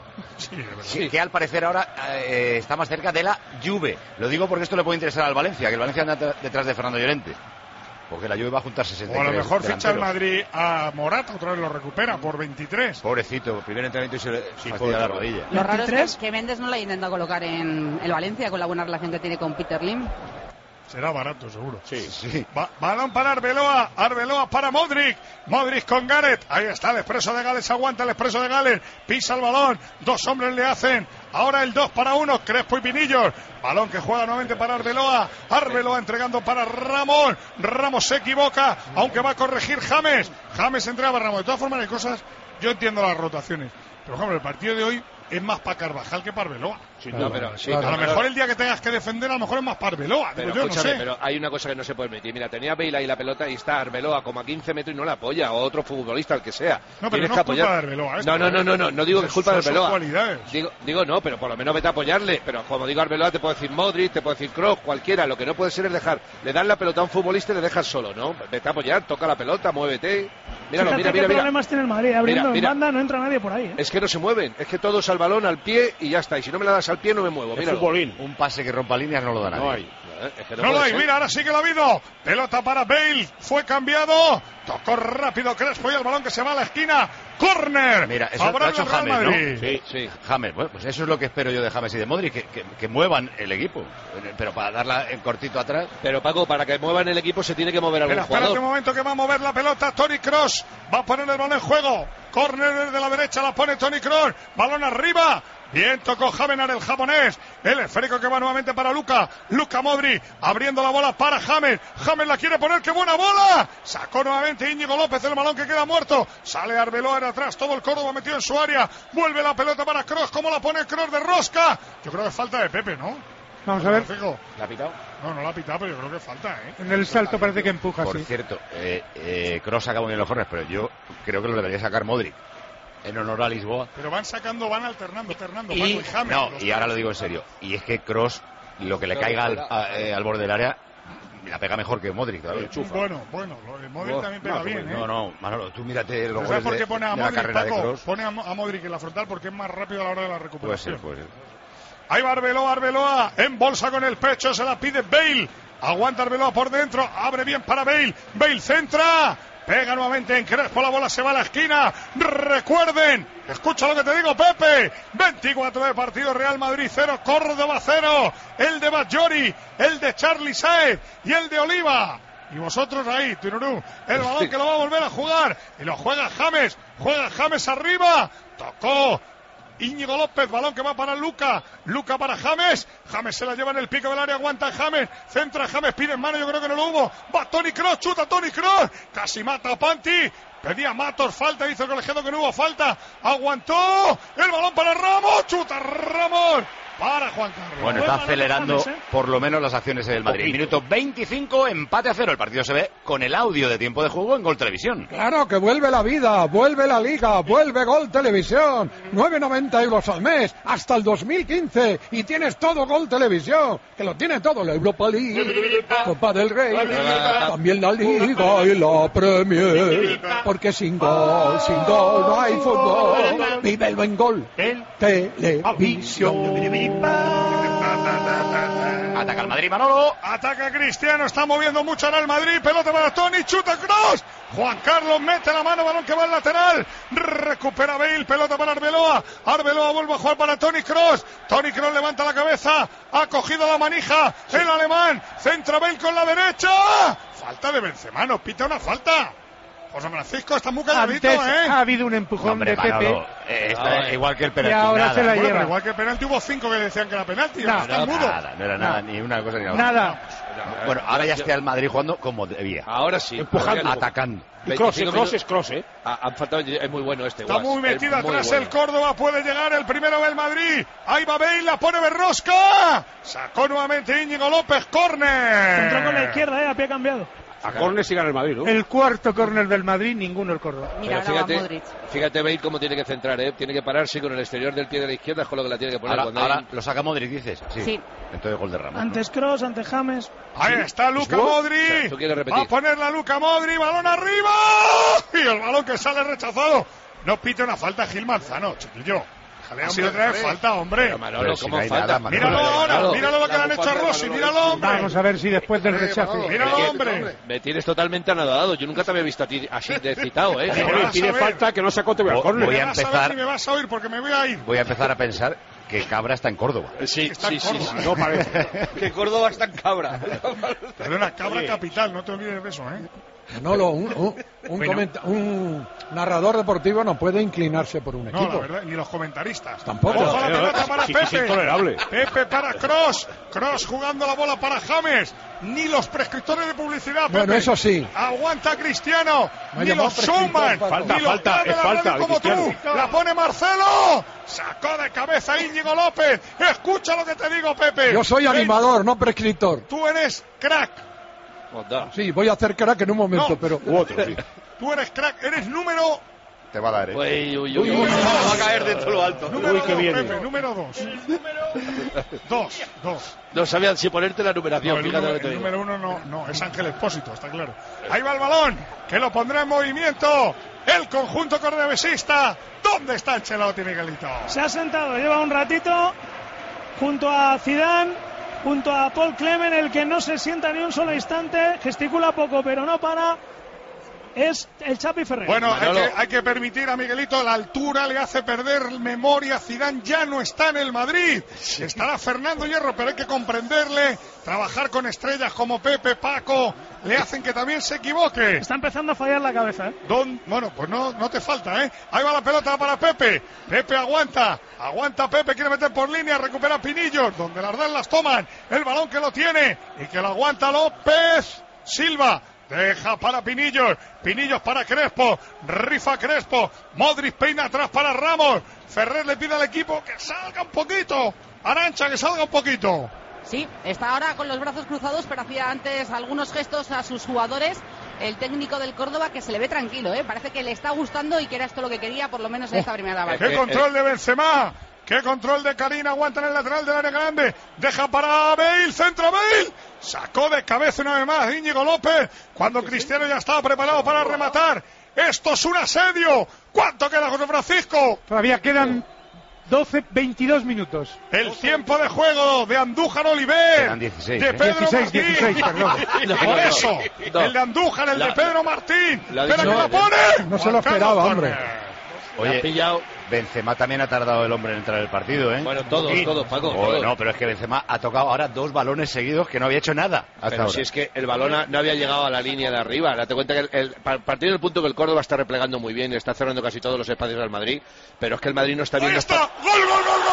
Sí. Que al parecer ahora está más cerca de la Juve. Lo digo porque esto le puede interesar al Valencia, que el Valencia anda detrás de Fernando Llorente. Porque la Juve va a juntar 63. O a lo mejor delanteros. ficha el Madrid a Morata, otra vez lo recupera por 23. Pobrecito, primer entrenamiento y se fastidia la rodilla. Lo raro es que Méndez no la intenta colocar en el Valencia con la buena relación que tiene con Peter Lim. Será barato, seguro. Sí. Balón para Arbeloa. Arbeloa para Modric. Modric con Gareth. Ahí está el expreso de Gales. Aguanta el expreso de Gales. Pisa el balón. 2 hombres le hacen. Ahora el 2 para 1. Crespo y Pinillos. Balón que juega nuevamente para Arbeloa. Arbeloa entregando para Ramos. Ramos se equivoca. Aunque va a corregir James. James entrega para Ramos. De todas formas, hay cosas. Yo entiendo las rotaciones. Pero, por ejemplo, el partido de hoy es más para Carvajal que para Arbeloa. A lo mejor el día que tengas que defender, a lo mejor es más para Arbeloa. Pero yo escúchame, no sé. pero hay una cosa que no se puede permitir. Mira, tenía Bale ahí la pelota y está Arbeloa como a 15 metros y no la apoya, o otro futbolista, el que sea. No, pero no es culpa de Arbeloa. No digo que es culpa de Arbeloa. Digo, no, pero por lo menos vete a apoyarle. Pero como digo Arbeloa, te puedo decir Modric, te puedo decir Kroos, cualquiera. Lo que no puede ser es le dan la pelota a un futbolista y le dejas solo, ¿no? Vete a apoyar, toca la pelota, muévete. Míralo, mira. ¿Qué problemas tiene el Madrid? Abriendo en banda no entra nadie por ahí, ¿eh? Es que no se mueven, es que todos al balón, al pie y ya está. Y si no me la das al pie, no me muevo. Míralo. Futbolín. Un pase que rompa líneas no lo da nadie. No hay. No lo hay, mira, ahora sí que lo ha habido. Pelota para Bale, fue cambiado. Tocó rápido Crespo y el balón que se va a la esquina. Córner. Mira, eso lo ha hecho James, ¿no? Sí. James, bueno, pues eso es lo que espero yo de James y de Modric, que muevan el equipo. Pero para darla en cortito atrás. Pero Paco, para que muevan el equipo se tiene que mover algún jugador. Espérate un momento que va a mover la pelota Toni Kroos. Va a poner el balón en juego. Córner desde la derecha, la pone Toni Kroos. Balón arriba. Bien tocó Javenar, el japonés. El esférico que va nuevamente para Luka Modric, abriendo la bola para James. James la quiere poner, ¡qué buena bola! Sacó nuevamente Íñigo López, el balón que queda muerto. Sale Arbeloa en atrás, todo el Córdoba metido en su área. Vuelve la pelota para Kroos, ¿cómo la pone Kroos de rosca? Yo creo que falta de Pepe, ¿no? Vamos a ver. ¿La ha pitado? No la ha pitado, pero yo creo que falta, ¿eh? En el salto parece que empuja, Por cierto, Kroos saca muy bien los corners, pero yo creo que lo debería sacar Modric. En honor a Lisboa. Pero van alternando, Paco y James. No, y ahora lo digo en serio. Y es que Kroos, lo que le caiga al borde del área, la pega mejor que Modric. Bueno, Modric también pega bien, ¿eh? No, Manolo, tú mírate los goles ¿sabes por qué pone a Modric, la carrera Paco? de Kroos? Pone a Modric en la frontal porque es más rápido a la hora de la recuperación. Puede ser. Ahí va Arbeloa, en bolsa con el pecho, se la pide Bale. Aguanta Arbeloa por dentro, abre bien para Bale. Bale centra. Pega nuevamente en Crespo, la bola se va a la esquina. Recuerden, escucha lo que te digo, Pepe. 24 de partido, Real Madrid 0, Córdoba 0. El de Batllori, el de Charly Sáez y el de Oliva. Y vosotros ahí, Tururú, el balón que lo va a volver a jugar. Y lo juega James arriba. Tocó Íñigo López, balón que va para Luka para James se la lleva en el pico del área, aguanta James, centra James, pide en mano, yo creo que no lo hubo, va Toni Kroos, chuta Toni Kroos, casi mata a Panti, pedía Matos, falta, dice el colegiado que no hubo falta, aguantó, el balón para Ramos, chuta Ramos, para Juan Carlos. Bueno, está acelerando por lo menos las acciones del Madrid. Minuto 25, empate a 0. El partido se ve con el audio de tiempo de juego en Gol Televisión. Claro que vuelve la vida, vuelve la liga, vuelve Gol Televisión. 9,90 euros al mes hasta el 2015 y tienes todo Gol Televisión, que lo tiene todo, la Europa League, Copa del Rey, también la Liga y la Premier, porque sin gol no hay fútbol. Vive el buen gol. Televisión. Ataca el Madrid, Manolo. Ataca Cristiano, está moviendo mucho ahora el Madrid. Pelota para Toni, chuta Kroos. Juan Carlos mete la mano, balón que va al lateral. Recupera Bale, pelota para Arbeloa. Arbeloa vuelve a jugar para Toni Kroos. Toni Kroos levanta la cabeza, ha cogido la manija el alemán. Centra Bale con la derecha. Falta de Benzema, nos pita una falta. José Francisco está muy calladito, Ha habido un empujón de Pepe. Igual que el penalti. Y ahora se la lleva. Pero igual que el penalti hubo 5 que decían que era penalti. No era nada, ni una cosa ni la otra. Nada. Bueno, ahora ya está el Madrid jugando como debía. Ahora sí. Empujando. Atacando. Y Kroos es Kroos, Han faltado, es muy bueno este. Está muy metido atrás el Córdoba, puede llegar el primero del Madrid. Ahí va Bale, la pone Berrosca. Sacó nuevamente Íñigo López, córner. Entró con la izquierda, a pie cambiado. A córner sí gana el Madrid, ¿no? El cuarto córner del Madrid, ninguno el Córdoba. Mira, fíjate Bale cómo tiene que centrar, tiene que pararse con el exterior del pie de la izquierda, es con lo que la tiene que poner. Ahora lo saca Modric, dices. Sí. Entonces gol de Ramos. Antes Kroos, antes James. Ahí está Luka Modric. Va a poner la Luka Modric, balón arriba. Y el balón que sale rechazado. No pite una falta Gil Manzano, chiquillo. Ha sido otra vez falta, hombre. Manolo, ¿cómo falta? Míralo ahora, míralo lo que le han hecho a Rossi, míralo, hombre. Vamos a ver si después del rechazo. Míralo, hombre. Me tienes totalmente anodado. Yo nunca te había visto a ti así de excitado, Pide falta que no sacó te voy al córner. Voy a empezar. Me vas a oír porque me voy a ir. Voy a empezar a pensar que Cabra está en Córdoba. Sí. No parece. Que Córdoba está en Cabra. Perdona, Cabra capital, no te olvides de eso, Manolo, un narrador deportivo no puede inclinarse por un equipo. No, la verdad, ni los comentaristas. Tampoco. Ojo, la pelota para Pepe. Es intolerable. Pepe para Kroos. Kroos jugando la bola para James. Ni los prescriptores de publicidad, Pepe. Bueno, eso sí. Aguanta Cristiano. Ni los showman. Falta. Como tú. La pone Marcelo. Sacó de cabeza Íñigo López. Escucha lo que te digo, Pepe. Yo soy animador, no prescriptor. Tú eres crack. Sí, voy a hacer crack en un momento, pero... Otro, sí. Tú eres crack, eres número... Te va a dar, Uy. Va a caer de todo lo alto. Número 2, Pepe, número 2. No sabían si ponerte la numeración. El número 1 no, es Ángel Expósito, está claro. Ahí va el balón, que lo pondrá en movimiento. El conjunto cordobesista. ¿Dónde está Ancelotti, Miguelito? Se ha sentado, lleva un ratito junto a Zidane, junto a Paul Clement, el que no se sienta ni un solo instante, gesticula poco pero no para, es el Chapi Ferrer. Bueno, hay que permitir a Miguelito, la altura le hace perder memoria. Zidane ya no está en el Madrid, estará Fernando Hierro, pero hay que comprenderle. Trabajar con estrellas como Pepe, Paco, le hacen que también se equivoque. Está empezando a fallar la cabeza, Bueno, pues no te falta, Ahí va la pelota para Pepe. Pepe aguanta Pepe, quiere meter por línea, recupera Pinillos, donde las las toman. El balón que lo tiene y que lo aguanta López Silva. Deja para Pinillos para Crespo, rifa Crespo, Modric peina atrás para Ramos. Ferrer le pide al equipo que salga un poquito. Arancha, que salga un poquito. Sí, está ahora con los brazos cruzados, pero hacía antes algunos gestos a sus jugadores. El técnico del Córdoba, que se le ve tranquilo, Parece que le está gustando y que era esto lo que quería, por lo menos en esta primera parte. ¡Qué control de Benzema! ¡Qué control de Karim! Aguanta en el lateral del área grande. Deja para Bale, centro Bale. Sacó de cabeza una vez más Íñigo López, cuando Cristiano ya estaba preparado para rematar. ¡Esto es un asedio! ¿Cuánto queda, José Francisco? Todavía quedan 22 minutos. El tiempo de juego de Andújar Oliver. Quedan 16. De Pedro 16, perdón. Por eso, el de Andújar, el de Pedro Martín. Pero que la pone. No se lo esperaba, hombre. Oye, Benzema también ha tardado el hombre en entrar en el partido, Bueno, todos, Paco. Todos. No, pero es que Benzema ha tocado ahora 2 balones seguidos que no había hecho nada hasta pero ahora. Si es que el balón no había llegado a la línea de arriba. Date cuenta que partiendo del punto que el Córdoba está replegando muy bien y está cerrando casi todos los espacios del Madrid, pero es que el Madrid no está viendo... ¡Ahí está! ¡Gol!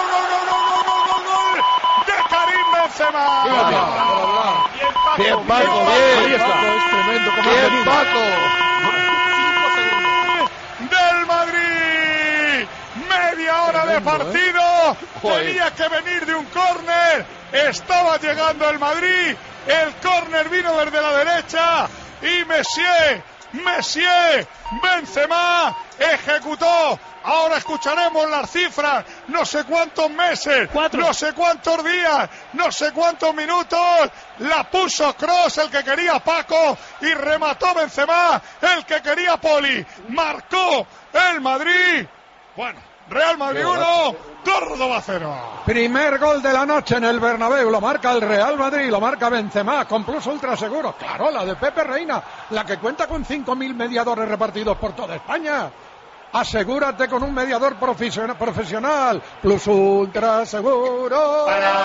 ¡De Karim Benzema! Bien, Paco, bien. Es tremendo. Bien, Paco. Del Madrid. Media hora de partido! Tenía que venir de un córner. Estaba llegando el Madrid. El córner vino desde la derecha. Y Messier, Benzema ejecutó. Ahora escucharemos las cifras. No sé cuántos meses, 4. no sé cuántos días, no sé cuántos minutos. La puso Kroos, el que quería Paco, y remató Benzema, el que quería Poli. Marcó el Madrid. Bueno, Real Madrid 1, Córdoba 0. Primer gol de la noche en el Bernabéu, lo marca el Real Madrid, lo marca Benzema, con plus ultra seguro. Claro, la de Pepe Reina, la que cuenta con 5.000 mediadores repartidos por toda España. Asegúrate con un mediador profesional, plus ultra seguro.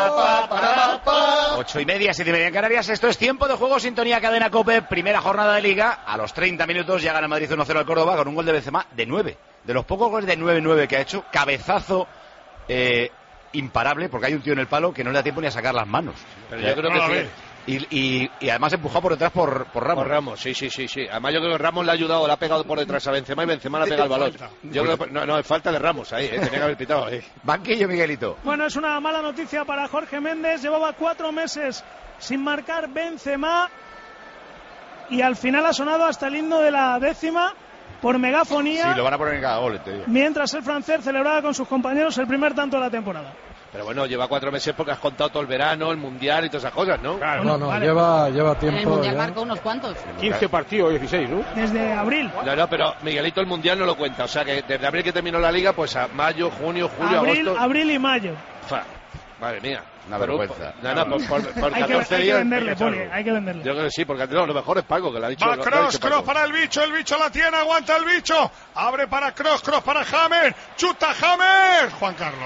8:30, 7:30 en Canarias. Esto es Tiempo de Juego, sintonía Cadena COPE, primera jornada de Liga. A los 30 minutos ya gana el Madrid 1-0 al Córdoba con un gol de Benzema de 9. De los pocos goles de 9-9 que ha hecho, cabezazo imparable, porque hay un tío en el palo que no le da tiempo ni a sacar las manos. Pero yo creo que y además empujado por detrás por Ramos. Por Ramos, sí. Además yo creo que Ramos le ha ayudado, le ha pegado por detrás a Benzema y Benzema le ha pegado el balón. Yo creo que no es falta de Ramos ahí, tenía que haber pitado ahí. Banquillo, Miguelito. Bueno, es una mala noticia para Jorge Méndez. Llevaba 4 meses sin marcar Benzema y al final ha sonado hasta el himno de la 10ª por megafonía. Sí, lo van a poner en cada gol, te digo. Mientras el francés celebraba con sus compañeros el primer tanto de la temporada. Pero bueno, lleva 4 meses porque has contado todo el verano, el mundial y todas esas cosas, ¿no? Claro, no, vale. lleva tiempo. En el mundial ya. marcó unos cuantos. 15 partidos, 16, ¿no? Desde abril. No, pero Miguelito el mundial no lo cuenta. O sea que desde abril que terminó la liga, pues a mayo, junio, julio, agosto. Abril y mayo. Madre mía. Una vergüenza. Por 14 días. Hay que venderle, Poli, hay que venderle. Yo creo que sí, porque lo mejor es Paco, que lo ha dicho. Va Kroos para el bicho la tiene, aguanta el bicho. Abre para Kroos para James. Chuta James. Juan Carlos.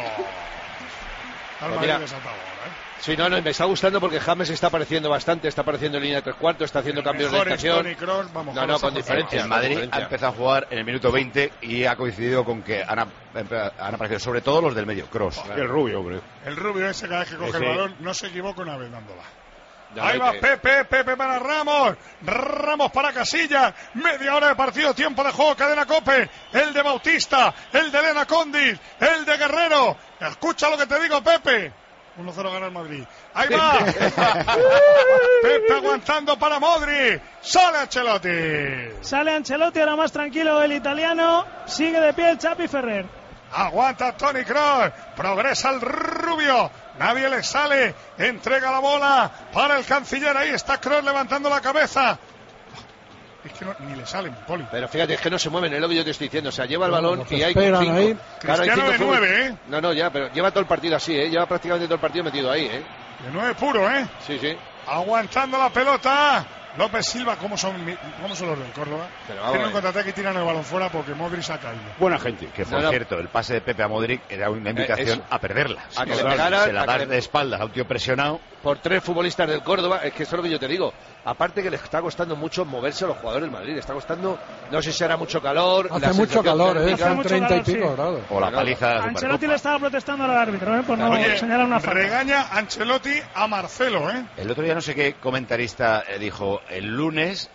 Sí, no, me está gustando porque James está apareciendo bastante, está apareciendo en línea de 3/4, está haciendo cambios de estación. Kroos, con diferencia. El Madrid ha empezado a jugar en el minuto 20 y ha coincidido con que han aparecido sobre todo los del medio, Kroos. Claro. El rubio, hombre. El rubio ese cada vez que coge el balón no se equivoca una vez dándola. Ya ahí va Pepe para Ramos para Casillas, media hora de partido, tiempo de juego, Cadena COPE, el de Bautista, el de Elena Condis, el de Guerrero, escucha lo que te digo, Pepe. 1-0 gana el Madrid. Ahí va. Pepe aguantando para Modri. Sale Ancelotti, ahora más tranquilo el italiano, sigue de pie el Chapi Ferrer. Aguanta Toni Kroos, progresa el rubio, nadie le sale, entrega la bola para el canciller, ahí está Kroos levantando la cabeza. Es que ni le salen, Poli. Pero fíjate, es que no se mueven, es lo que yo te estoy diciendo. O sea, lleva el balón y hay 5. Claro, Cristiano de 9, ¿eh? No, ya, pero lleva todo el partido así, ¿eh? Lleva prácticamente todo el partido metido ahí, ¿eh? De 9 puro, ¿eh? Sí. Aguantando la pelota. López Silva, ¿cómo son los del Córdoba? Tienen un contraataque y tiran el balón fuera porque Modric se ha caído. Buena gente. Que por cierto, el pase de Pepe a Modric era una invitación a perderla. A que le pegara, se la da de espaldas a un tío presionado. Por 3 futbolistas del Córdoba, es que eso es lo que yo te digo. Aparte que les está costando mucho moverse a los jugadores del Madrid. Le está costando, no sé si hará mucho calor. Hace mucho calor, Hace 30 y pico grados. O la paliza de la Ancelotti Supercopa. le estaba protestando al árbitro, por no señalar una falta. Regaña Ancelotti a Marcelo, ¿eh? El otro día no sé qué comentarista dijo, el lunes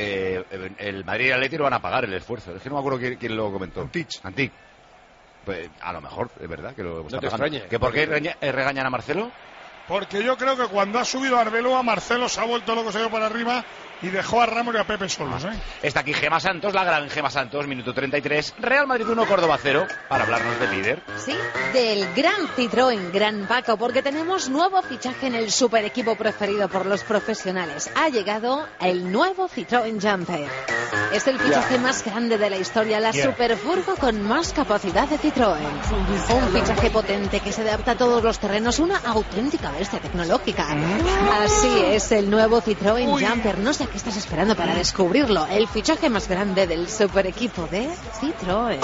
el Madrid y el Atleti lo van a pagar el esfuerzo. Es que no me acuerdo quién lo comentó. Antic. Pues a lo mejor, es verdad que lo está no te pagando. extrañe. ¿Que por qué regañan a Marcelo? Porque yo creo que cuando ha subido a Arbeloa, Marcelo se ha vuelto loco, se ha ido para arriba y dejó a Ramos y a Pepe solos, ¿eh? Está aquí Gema Santos, la gran Gema Santos, minuto 33, Real Madrid 1, Córdoba 0, para hablarnos del líder. Sí, del gran Citroën Gran Paco, porque tenemos nuevo fichaje en el super equipo preferido por los profesionales. Ha llegado el nuevo Citroën Jumper. Es el fichaje más grande de la historia, la superfurgo con más capacidad de Citroën. Un fichaje potente que se adapta a todos los terrenos, una auténtica bestia tecnológica. Así es, el nuevo Citroën Jumper. No sé qué estás esperando para descubrirlo. El fichaje más grande del super equipo de Citroën.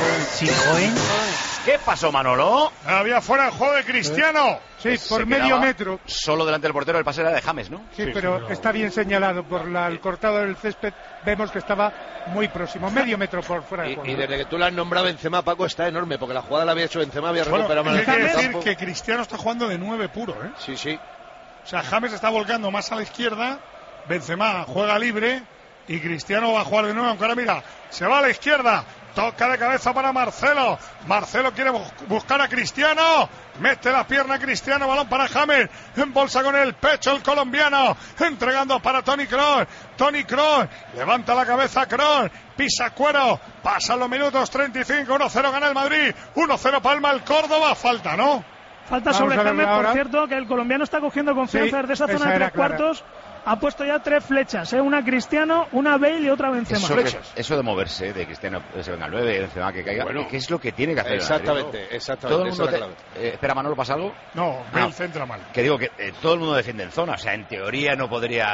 ¿Qué pasó, Manolo? Había fuera el juego de Cristiano. Sí, por medio metro. Solo delante del portero, el pase era de James, ¿no? Sí, pero está bien señalado. Por el cortado del césped vemos que estaba muy próximo, medio metro por fuera del juego. Y desde que tú la has nombrado Benzema, Paco, está enorme, porque la jugada la había hecho Benzema, había recuperado mal el campo. Hay que decir que Cristiano está jugando de 9 puro, ¿eh? Sí. O sea, James está volcando más a la izquierda, Benzema juega libre y Cristiano va a jugar de nuevo, aunque ahora mira, se va a la izquierda, Toca de cabeza para Marcelo. Marcelo quiere buscar a Cristiano. Mete la pierna Cristiano. Balón para James. En bolsa con el pecho el colombiano. Entregando para Toni Kroos. Toni Kroos. Levanta la cabeza Kroos. Pisa cuero. Pasan los minutos 35. 1-0 gana el Madrid. 1-0 palma el Córdoba. Falta, ¿no? Falta sobre James, por cierto, que el colombiano está cogiendo confianza desde esa zona de 3 cuartos. Ha puesto ya 3 flechas, una Cristiano, una Bale y otra Benzema. Eso de moverse, de Cristiano se venga al 9 y Benzema que caiga, ¿qué es lo que tiene que hacer? Exactamente. Todo el mundo espera, Manolo, ¿pasa algo? No, Bale centra mal. Que digo que todo el mundo defiende en zona, o sea, en teoría no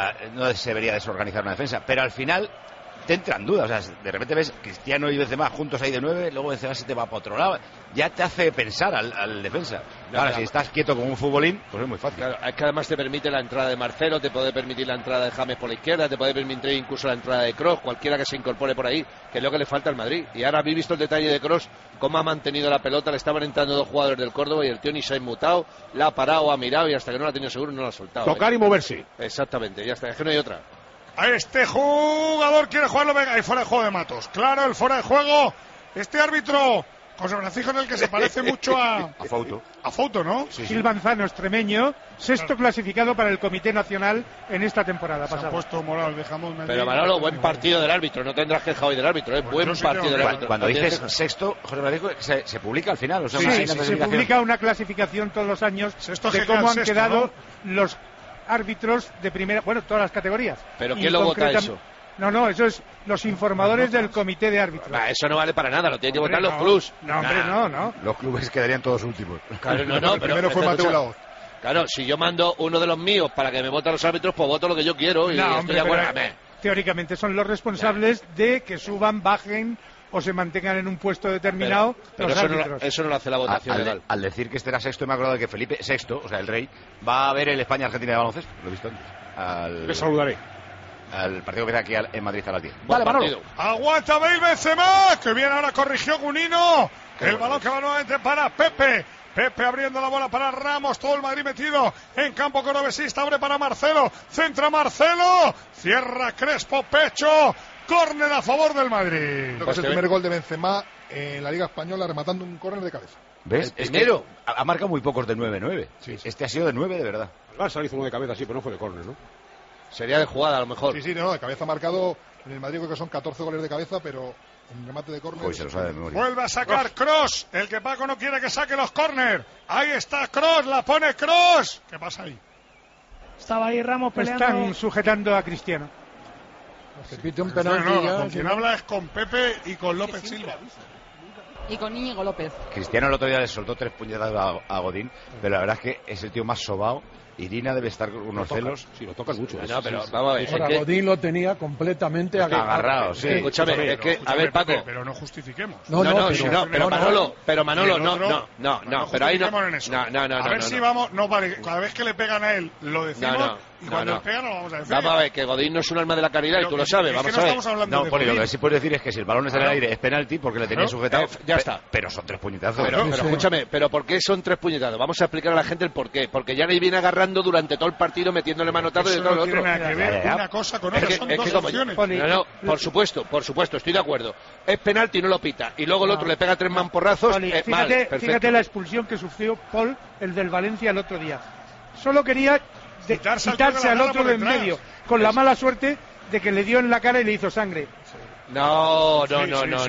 se debería desorganizar una defensa, pero al final te entran dudas, o sea, de repente ves Cristiano y Benzema juntos ahí de 9, luego Benzema se te va para otro lado, ya te hace pensar al defensa. Ahora, si estás quieto como un futbolín, pues es muy fácil. Claro, es que además te permite la entrada de Marcelo, te puede permitir la entrada de James por la izquierda, te puede permitir incluso la entrada de Kroos, cualquiera que se incorpore por ahí, que es lo que le falta al Madrid. Y ahora habéis visto el detalle de Kroos, cómo ha mantenido la pelota, le estaban entrando 2 jugadores del Córdoba y el tío ni se ha inmutado, la ha parado, ha mirado y hasta que no la ha tenido seguro no la ha soltado. Tocar y moverse. Exactamente, ya está, es que no hay otra. A este jugador quiere jugarlo, venga, ahí fuera de juego de Matos. Claro, el fuera de juego. Este árbitro, José Francisco, en el que se parece mucho a Fouto. A Fouto, ¿no? Sí. Gil Manzano, extremeño, sexto clasificado para el Comité Nacional en esta temporada pasada. Se ha puesto morado de jamón. Pero Manolo, buen partido del árbitro, no tendrás queja hoy del árbitro, buen partido del árbitro. Cuando dices sexto, José Francisco, se publica al final. O sea, se publica una clasificación todos los años de cómo han quedado los árbitros de primera, bueno, todas las categorías. ¿Pero quién lo vota eso? No, eso es los informadores del comité de árbitros. Eso no vale para nada, lo tienen que votar los clubes. No. Los clubes quedarían todos últimos. Claro, el primero fue Mateo Laoz. Claro, si yo mando uno de los míos para que me voten los árbitros, pues voto lo que yo quiero y estoy de acuerdo. Teóricamente son los responsables de que suban, bajen o se mantengan en un puesto determinado pero los árbitros. Eso no lo hace la votación legal. Al decir que este era sexto, me he acordado de que Felipe VI, o sea, el rey, va a ver el España-Argentina de baloncesto. Lo he visto antes. Le saludaré. Al partido que está aquí en Madrid a las 10. Vale, Manolo. Aguanta Bale, Benzema, que bien ahora corrigió Gunino. El balón que va nuevamente para Pepe. Pepe abriendo la bola para Ramos, todo el Madrid metido en campo cordobesista, abre para Marcelo, centra Marcelo, cierra Crespo, pecho, córner a favor del Madrid. Creo que es el primer gol de Benzema en la Liga Española rematando un córner de cabeza. ¿Ves? Es que ha marcado muy pocos de 9-9. Sí. Este ha sido de 9 de verdad. Barça hizo uno de cabeza, sí, pero no fue de córner, ¿no? Sería de jugada a lo mejor. Sí, no, de cabeza ha marcado en el Madrid, creo que son 14 goles de cabeza, pero en remate de córner. Se lo sabe de memoria. Vuelve a sacar Kroos, el que Paco no quiere que saque los córner. Ahí está Kroos, la pone Kroos. ¿Qué pasa ahí? Estaba ahí Ramos peleando. Están sujetando a Cristiano. Se pide un penalti. Con quien habla es con Pepe y con López Silva. Y con Íñigo López. Cristiano el otro día le soltó 3 puñetadas a Godín, pero la verdad es que es el tío más sobao. Irina debe estar con unos celos. Sí, lo tocan mucho. No, pero vamos a ver. Ahora, Godín lo tenía completamente agarrado. Sí. Escúchame, es que, a ver, Paco. Pero no justifiquemos. Pero Manolo, no, pero ahí no. A ver si vamos, no vale, cada vez que le pegan a él lo decimos y cuando le pegan no lo vamos a decir. Vamos a ver, que Godín no es un alma de la caridad y tú lo sabes, vamos a ver. No, Poli, lo que sí puedes decir es que si el balón está en el aire es penalti porque le tenía sujetado. Ya está. Pero son 3 puñetazos. Pero escúchame, pero ¿por qué son 3 puñetazos? Vamos a explicar a la gente el por qué. Porque ya le viene agarrando durante todo el partido metiéndole manotazo y de todo el otro. No tiene nada que ver una cosa con otra, son dos opciones. No, por supuesto, estoy de acuerdo. Es penalti y no lo pita. Y luego el otro le pega 3 mamporrazos. Fíjate la expulsión que sufrió Paul, el del Valencia, el otro día. Solo quería quitarse al otro de en medio, con la mala suerte de que le dio en la cara y le hizo sangre. No. Son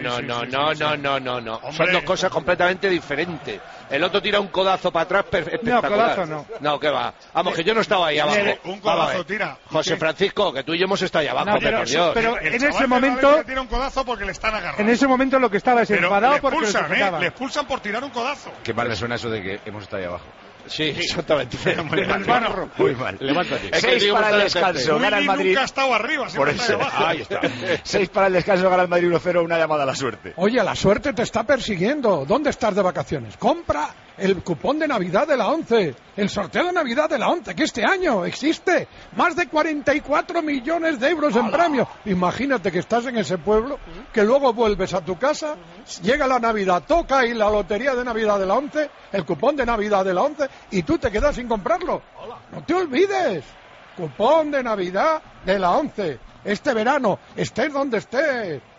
dos cosas completamente diferentes. El otro tira un codazo para atrás espectacular. No, codazo no. No, ¿qué va? Vamos, que yo no estaba ahí abajo. Un codazo tira. José Francisco, que tú y yo hemos estado ahí abajo, por Dios. Pero en ese momento tira un codazo porque le están agarrando. En ese momento lo que estaba es enfadado porque le expulsan por tirar un codazo. Qué mal me suena eso de que hemos estado ahí abajo. Sí, exactamente. Muy mal. Levántate. 6 para el descanso, gana el Madrid. Nunca ha estado arriba, por eso. Ahí está. 6 para el descanso, gana el Madrid 1-0, una llamada a la suerte. Oye, la suerte te está persiguiendo. ¿Dónde estás de vacaciones? Compra el cupón de Navidad de la ONCE. El sorteo de Navidad de la ONCE, que este año existe. Más de 44 millones de euros en premio. Imagínate que estás en ese pueblo, que luego vuelves a tu casa, llega la Navidad, toca ahí la lotería de Navidad de la ONCE, el cupón de Navidad de la ONCE, y tú te quedas sin comprarlo. No te olvides. Cupón de Navidad de la ONCE. Este verano, estés donde estés.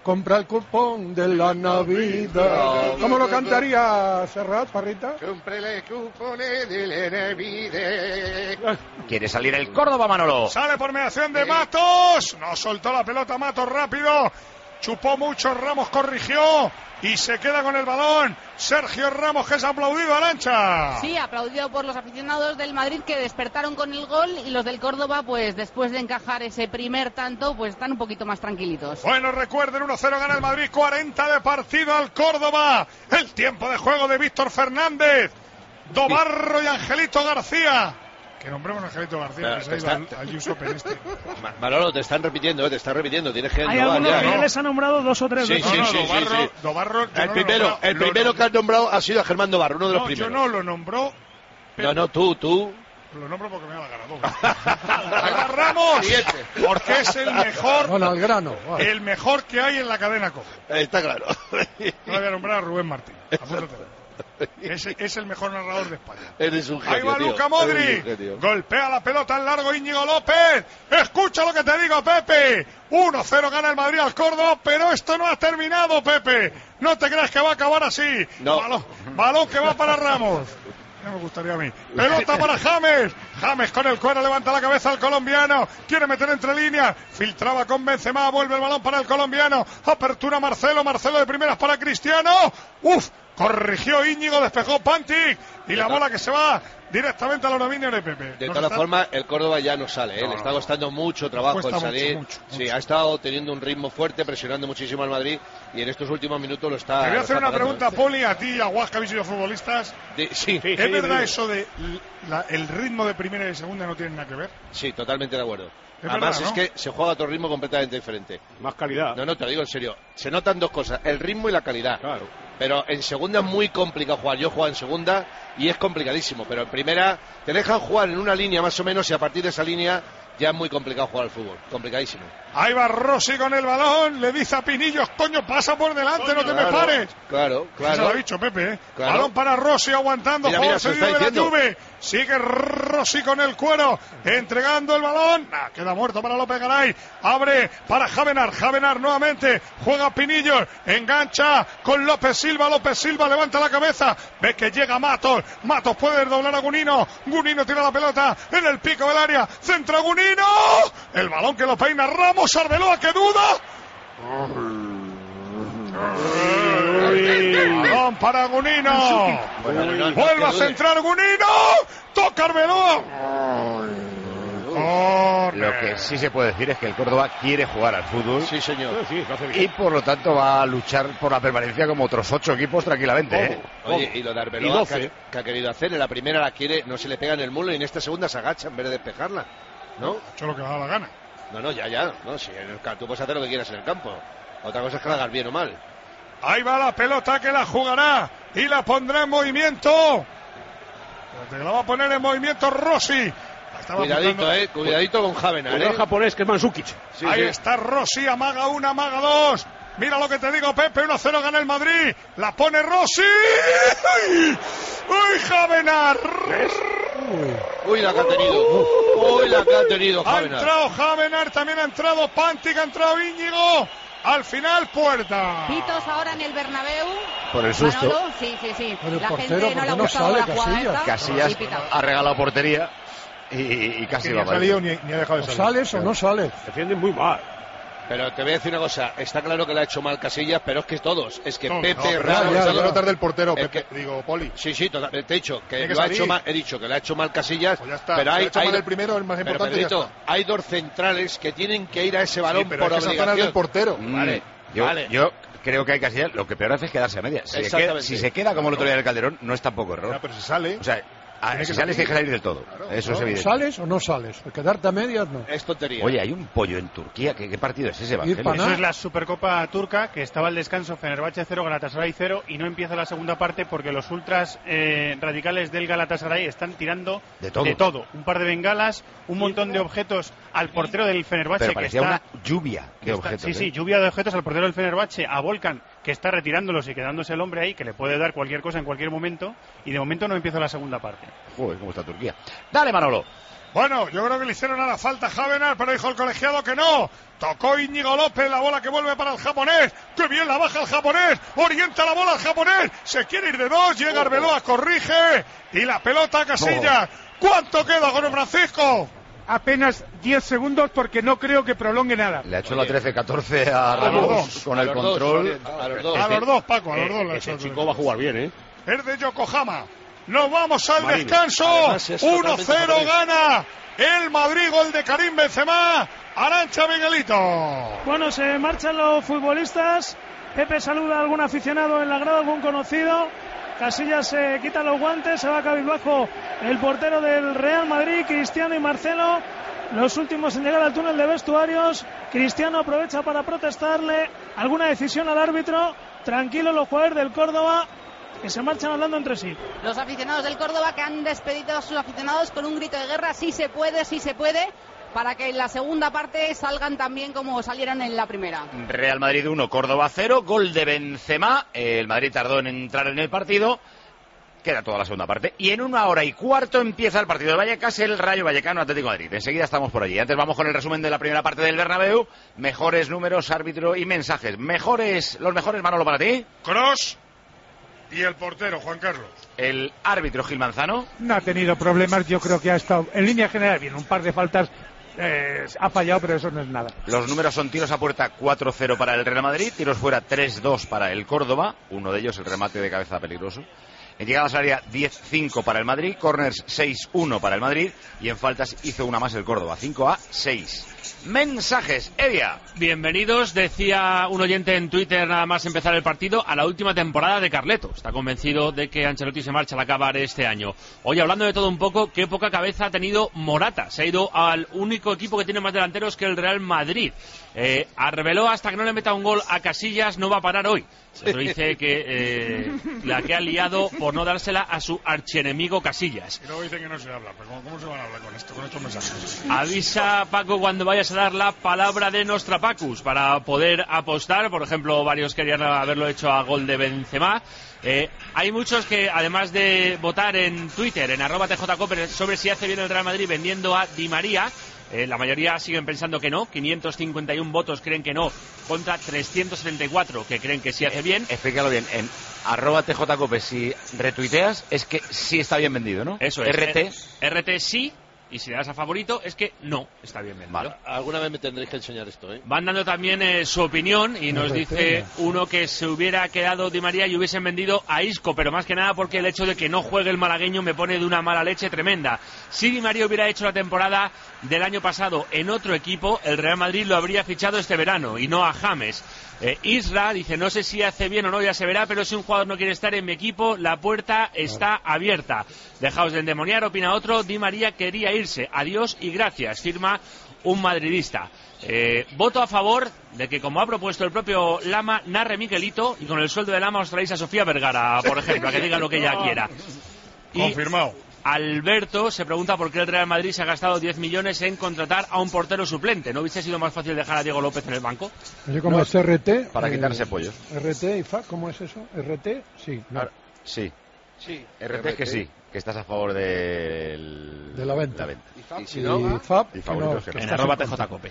compra el cupón de la Navidad. ¿Cómo lo cantaría Serrat, Parrita? Cómprele cupones de la Navidad. Quiere salir el Córdoba, Manolo. Sale por mediación de Matos. No soltó la pelota Matos rápido. Chupó mucho, Ramos corrigió y se queda con el balón. Sergio Ramos, que es aplaudido a Lancha. Sí, aplaudido por los aficionados del Madrid que despertaron con el gol, y los del Córdoba, pues después de encajar ese primer tanto, pues están un poquito más tranquilitos. Bueno, recuerden, 1-0 gana el Madrid, 40 de partido al Córdoba. El tiempo de juego de Víctor Fernández, Dobarro y Angelito García. Que nombremos a Angelito García, que se ha ido al US Open este. Manolo, te están repitiendo, tienes que hay algunos que ya les ha nombrado 2 o 3 veces. Sí. Dobarro, el primero que has nombrado ha sido a Germán Dobarro, uno de los primeros. Yo no lo nombró. No, tú. Lo nombro porque me da la gana. Ahí va Ramos, porque es el mejor. Bueno, al grano. Vale. El mejor que hay en la cadena COPE. Está claro. No voy a nombrar a Rubén Martín. Apúntatelo. Es el mejor narrador de España. Eres un genio. Ahí va Luka Modric. Golpea la pelota al largo Íñigo López. Escucha lo que te digo, Pepe. 1-0 gana el Madrid al Córdoba, pero esto no ha terminado, Pepe. No te creas que va a acabar así. No. Balón que va para Ramos. No me gustaría a mí. Pelota para James. James con el cuero levanta la cabeza al colombiano. Quiere meter entre líneas. Filtraba con Benzema. Vuelve el balón para el colombiano. Apertura Marcelo. Marcelo de primeras para Cristiano. Corrigió Íñigo, despejó Pantic y la bola que se va directamente a los dominios de Pepe. De todas formas, el Córdoba ya no sale, le está costando mucho trabajo el salir. Mucho. Sí, ha estado teniendo un ritmo fuerte, presionando muchísimo al Madrid, y en estos últimos minutos lo está. Te voy a hacer una pregunta, Poli, a ti y a Guas, que habéis sido futbolistas. Sí. ¿Es verdad eso de el ritmo de primera y de segunda no tiene nada que ver? Sí, totalmente de acuerdo. Además, es que se juega a otro ritmo completamente diferente. Más calidad. No, te lo digo en serio. Se notan dos cosas, el ritmo y la calidad. Claro. Pero en segunda es muy complicado jugar. Yo he jugado en segunda y es complicadísimo. Pero en primera te dejan jugar en una línea más o menos, y a partir de esa línea ya es muy complicado jugar al fútbol. Complicadísimo. Ahí va Rossi con el balón. Le dice a Pinillos, coño, pasa por delante, no te me pares. Claro. Eso lo ha dicho Pepe, Claro. Balón para Rossi aguantando. Mira, se está de la diciendo. Juve. Sigue Rossi con el cuero, entregando el balón. Queda muerto para López Garay. Abre para Javenar. Javenar nuevamente. Juega Pinillos. Engancha con López Silva. López Silva levanta la cabeza. Ve que llega Matos. Matos puede doblar a Gunino. Gunino tira la pelota en el pico del área. Centra Gunino. El balón que lo peina Ramos. Arbeloa, que duda. Balón para Gunino. Vuelve a centrar Gunino. Toca Arbeloa. Lo que sí se puede decir es que el Córdoba quiere jugar al fútbol. Sí, señor. Sí, lo hace bien. Y por lo tanto va a luchar por la permanencia como otros 8 equipos tranquilamente. Oye, y lo de Arbeloa que ha querido hacer, en la primera la quiere, no se le pega en el mulo, y en esta segunda se agacha en vez de despejarla. ¿No? Hecho lo que le da la gana. No, ya. No, si tú puedes hacer lo que quieras en el campo. Otra cosa es que la hagas bien o mal. Ahí va la pelota, que la jugará y la pondrá en movimiento. Te la va a poner en movimiento Rossi. Cuidadito con Javenar. El japonés, que es Mandzukic. Ahí está Rossi, amaga 1, amaga 2. Mira lo que te digo, Pepe, 1-0 gana el Madrid. La pone Rossi. ¡Uy, Javenar! Uy, la que ha tenido. Javenar. Ha entrado Javenar, también ha entrado Pantic, ha entrado Íñigo. Al final, puerta. Pitos ahora en el Bernabéu. Por el susto. Manolo, sí. Pero la portero, gente no le ha gustado la jugada esta. Casillas ha regalado portería y casi ni va ha salido ni ha dejado de salir. ¿Sales o no sales? Defienden muy mal. Pero te voy a decir una cosa, está claro que le ha hecho mal Casillas, pero es que todos, es que No, Pepe, Ramos, ya. notas del portero, Es Pepe, digo, Poli. Sí, te he dicho que Tiene que lo ha salir. hecho mal, he dicho que le ha hecho mal Casillas, Pues ya está, pero le ha hay hecho mal el primero, el más pero, importante, ya Pedrito, está. hay 2 centrales que tienen que ir a ese balón Sí, pero por es que esa zona es obligación. del portero. Vale. Yo creo que hay Casillas, lo que peor hace es quedarse a medias. Si se queda como el otro día del Calderón, no es tampoco error. Ya, pero si sale. O sea, si sales tienes que salir del todo. Eso es evidente. ¿Sales o no sales? Quedarte a medias no. Es tontería. Oye, hay un pollo en Turquía. ¿Qué partido es ese, Evangelio? Eso es la Supercopa turca, que estaba al descanso Fenerbahce 0, Galatasaray 0, y no empieza la segunda parte porque los ultras radicales del Galatasaray están tirando de todo. Un par de bengalas, un montón de objetos al portero del Fenerbahce. Pero parecía una lluvia de objetos. Sí, lluvia de objetos al portero del Fenerbahce, a Volkan, que está retirándolos y quedándose el hombre ahí, que le puede dar cualquier cosa en cualquier momento, y de momento no empieza la segunda parte. Joder, cómo está Turquía. Dale, Manolo. Bueno, yo creo que le hicieron a la falta a Javenar, pero dijo el colegiado que no. Tocó Íñigo López, la bola que vuelve para el japonés. ¡Qué bien la baja el japonés! Orienta la bola al japonés. Se quiere ir de dos, llega Arbeloa, corrige. Y la pelota a Casillas. ¿Cuánto queda, José Francisco? Apenas 10 segundos porque no creo que prolongue nada. Le ha hecho la 13-14 a Ramos con el control. A los dos, Paco, a los dos. Ese chico va a jugar bien, ¿eh? Es de Yokohama. Nos vamos al Marino. descanso. 1-0 gana el Madrid, gol de Karim Benzema. Arantxa Miguelito. Bueno, se marchan los futbolistas. Pepe saluda a algún aficionado en la grada, algún conocido. Casillas se quita los guantes, se va cabizbajo el portero del Real Madrid, Cristiano y Marcelo. Los últimos en llegar al túnel de vestuarios. Cristiano aprovecha para protestarle alguna decisión al árbitro. Tranquilos los jugadores del Córdoba, que se marchan hablando entre sí. Los aficionados del Córdoba que han despedido a sus aficionados con un grito de guerra, sí se puede, para que en la segunda parte salgan también como salieron en la primera. Real Madrid 1, Córdoba 0, gol de Benzema. El Madrid tardó en entrar en el partido. Queda toda la segunda parte. Y en 1 hora y cuarto empieza el partido de Vallecas, el Rayo Vallecano Atlético de Madrid. Enseguida estamos por allí. Antes vamos con el resumen de la primera parte del Bernabéu. Mejores números, árbitro y mensajes. Los mejores, Manolo, para ti. Kroos y el portero, Juan Carlos. El árbitro, Gil Manzano. No ha tenido problemas, yo creo que ha estado en línea general bien. Un par de faltas ha fallado, pero eso no es nada. Los números son tiros a puerta 4-0 para el Real Madrid, tiros fuera 3-2 para el Córdoba, uno de ellos el remate de cabeza peligroso. En llegadas al área 10-5 para el Madrid, corners 6-1 para el Madrid y en faltas hizo una más el Córdoba, 5-6. Mensajes, Evia. Bienvenidos, decía un oyente en Twitter nada más empezar el partido, a la última temporada de Carleto. Está convencido de que Ancelotti se marcha al acabar este año. Hoy, hablando de todo un poco, qué poca cabeza ha tenido Morata. Se ha ido al único equipo que tiene más delanteros que el Real Madrid. Arbeloa, hasta que no le meta un gol a Casillas, no va a parar hoy. Eso dice que la que ha liado por no dársela a su archienemigo Casillas. Y luego dicen que no se habla. Pues ¿cómo se van a hablar con esto, con estos mensajes? Avisa, Paco, cuando vayas a dar la palabra de Nostrapacus para poder apostar. Por ejemplo, varios querían haberlo hecho a gol de Benzema. Hay muchos que, además de votar en Twitter, en @tjcope, sobre si hace bien el Real Madrid vendiendo a Di María, la mayoría siguen pensando que no. 551 votos creen que no, contra 374 que creen que sí hace bien. Explícalo bien, en @tjcope, si retuiteas es que sí está bien vendido, ¿no? Eso es. RT sí. Y si le das a favorito, es que no está bien vendido. Vale. Alguna vez me tendréis que enseñar esto, ¿eh? Van dando también su opinión y nos dice uno que se hubiera quedado Di María y hubiesen vendido a Isco, pero más que nada porque el hecho de que no juegue el malagueño me pone de una mala leche tremenda. Si Di María hubiera hecho la temporada del año pasado en otro equipo, el Real Madrid lo habría fichado este verano y no a James. Isra dice, no sé si hace bien o no, ya se verá, pero si un jugador no quiere estar en mi equipo, la puerta está abierta. Dejaos de endemoniar, opina otro. Di María quería irse, adiós y gracias, firma un madridista. Voto a favor de que, como ha propuesto el propio Lama, narre Miquelito y con el sueldo de Lama os traéis a Sofía Vergara, por ejemplo, a que diga lo que ella quiera. Confirmado. Alberto se pregunta por qué el Real Madrid se ha gastado 10 millones en contratar a un portero suplente. ¿No hubiese sido más fácil dejar a Diego López en el banco? ¿Cómo es RT? Para quitarse pollos. ¿RT y FAC? ¿Cómo es eso? ¿RT? Sí. No. Sí. RT es que sí, que estás a favor de la venta. ¿Y FAB? Y FAB, en @tjcope.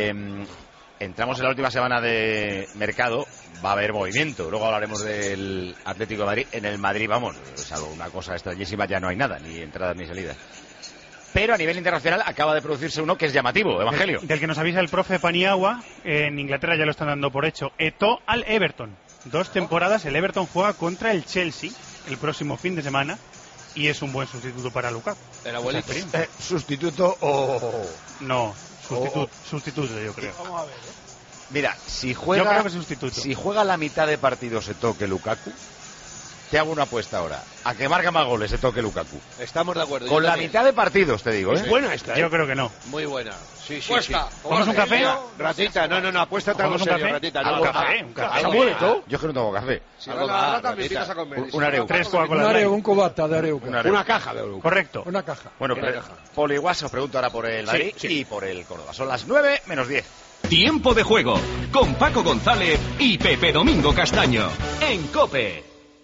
Entramos en la última semana de mercado, va a haber movimiento. Luego hablaremos del Atlético de Madrid. En el Madrid, vamos, salvo una cosa extrañísima, ya no hay nada, ni entradas ni salidas. Pero a nivel internacional acaba de producirse uno que es llamativo, Evangelio. Del que nos avisa el profe Paniagua, en Inglaterra ya lo están dando por hecho. Eto'o al Everton. 2 temporadas, el Everton juega contra el Chelsea el próximo fin de semana y es un buen sustituto para Lukaku. El abuelito. ¿Sustituto o...? No, sustituto yo creo. Vamos a ver, Mira, si juega, yo creo que sustituto. Si juega la mitad de partidos Eto'o que Lukaku, te hago una apuesta ahora. A que marca más goles se toque Lukaku. Estamos de acuerdo. Con la mitad de partidos, te digo. Es buena esta, Yo creo que no. Muy buena. Sí. ¿Vamos un café? Ratita, no, apuéstate algo serio, ratita. ¿Un café? Yo es que no tomo café. Un areu. 3 Coca-Cola. Un areu, un cubata de areu. Una caja de areu. Correcto. Una caja. Bueno, Poli Guas os pregunto ahora por el Madrid y por el Córdoba. Son las 9 menos 10. Tiempo de juego con Paco González y Pepe Domingo Castaño en COPE.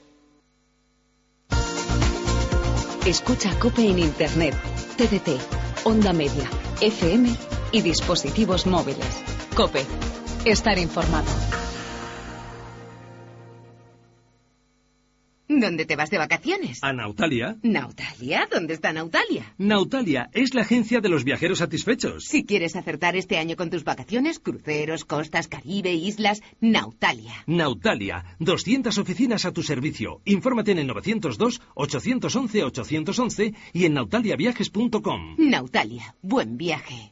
Escucha COPE en Internet, TDT, Onda Media, FM y dispositivos móviles. COPE. Estar informado. ¿Dónde te vas de vacaciones? A Nautalia. ¿Nautalia? ¿Dónde está Nautalia? Nautalia es la agencia de los viajeros satisfechos. Si quieres acertar este año con tus vacaciones, cruceros, costas, Caribe, islas, Nautalia. Nautalia, 200 oficinas a tu servicio. Infórmate en el 902-811-811 y en nautaliaviajes.com. Nautalia, buen viaje.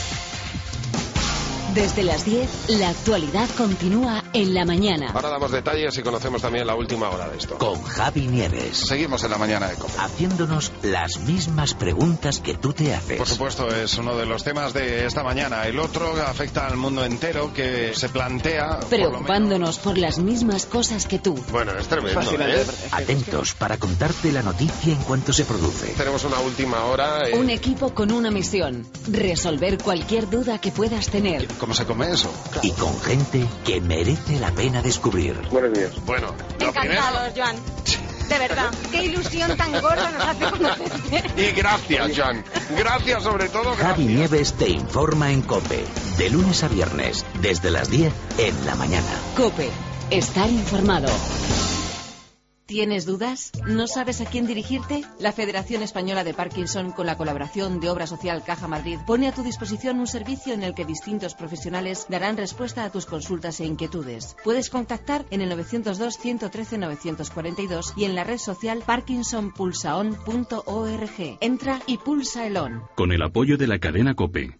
Desde las 10, la actualidad continúa en la mañana. Ahora damos detalles y conocemos también la última hora de esto. Con Javi Nieves. Seguimos en la mañana de COPE. Haciéndonos las mismas preguntas que tú te haces. Por supuesto, es uno de los temas de esta mañana. El otro afecta al mundo entero, que se plantea... Preocupándonos por las mismas cosas que tú. Bueno, es tremendo, ¿eh? Atentos para contarte la noticia en cuanto se produce. Tenemos una última hora. Un equipo con una misión. Resolver cualquier duda que puedas tener. ¿Cómo se come eso? Y con gente que merece la pena descubrir. Buenos días. Bueno, encantados, Joan. De verdad, qué ilusión tan gorda nos hace conocerte. Y gracias, Joan. Gracias sobre todo. Gracias. Javi Nieves te informa en COPE. De lunes a viernes, desde las 10 en la mañana. COPE. Estar informado. ¿Tienes dudas? ¿No sabes a quién dirigirte? La Federación Española de Parkinson, con la colaboración de Obra Social Caja Madrid, pone a tu disposición un servicio en el que distintos profesionales darán respuesta a tus consultas e inquietudes. Puedes contactar en el 902-113-942 y en la red social parkinsonpulsaon.org. Entra y pulsa el on. Con el apoyo de la cadena COPE.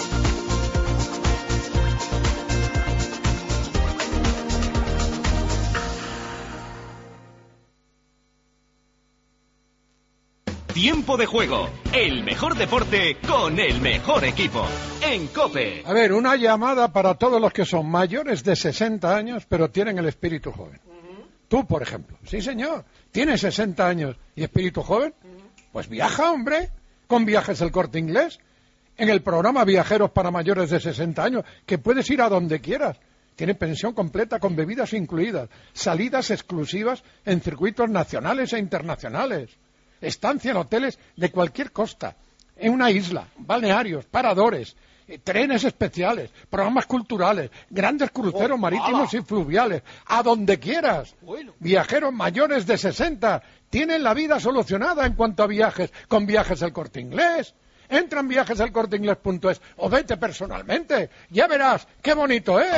Tiempo de juego, el mejor deporte con el mejor equipo, en COPE. A ver, una llamada para todos los que son mayores de 60 años, pero tienen el espíritu joven. Tú, por ejemplo. Sí, señor. ¿Tienes 60 años y espíritu joven? Pues viaja, hombre, con Viajes El Corte Inglés. En el programa Viajeros para mayores de 60 años, que puedes ir a donde quieras. Tiene pensión completa con bebidas incluidas, salidas exclusivas en circuitos nacionales e internacionales. Estancia en hoteles de cualquier costa, en una isla, balnearios, paradores, trenes especiales, programas culturales, grandes cruceros marítimos y fluviales, a donde quieras. Viajeros mayores de 60 tienen la vida solucionada en cuanto a viajes, con Viajes El Corte Inglés. Entra en viajeselcorteinglés.es o vete personalmente, ya verás qué bonito es.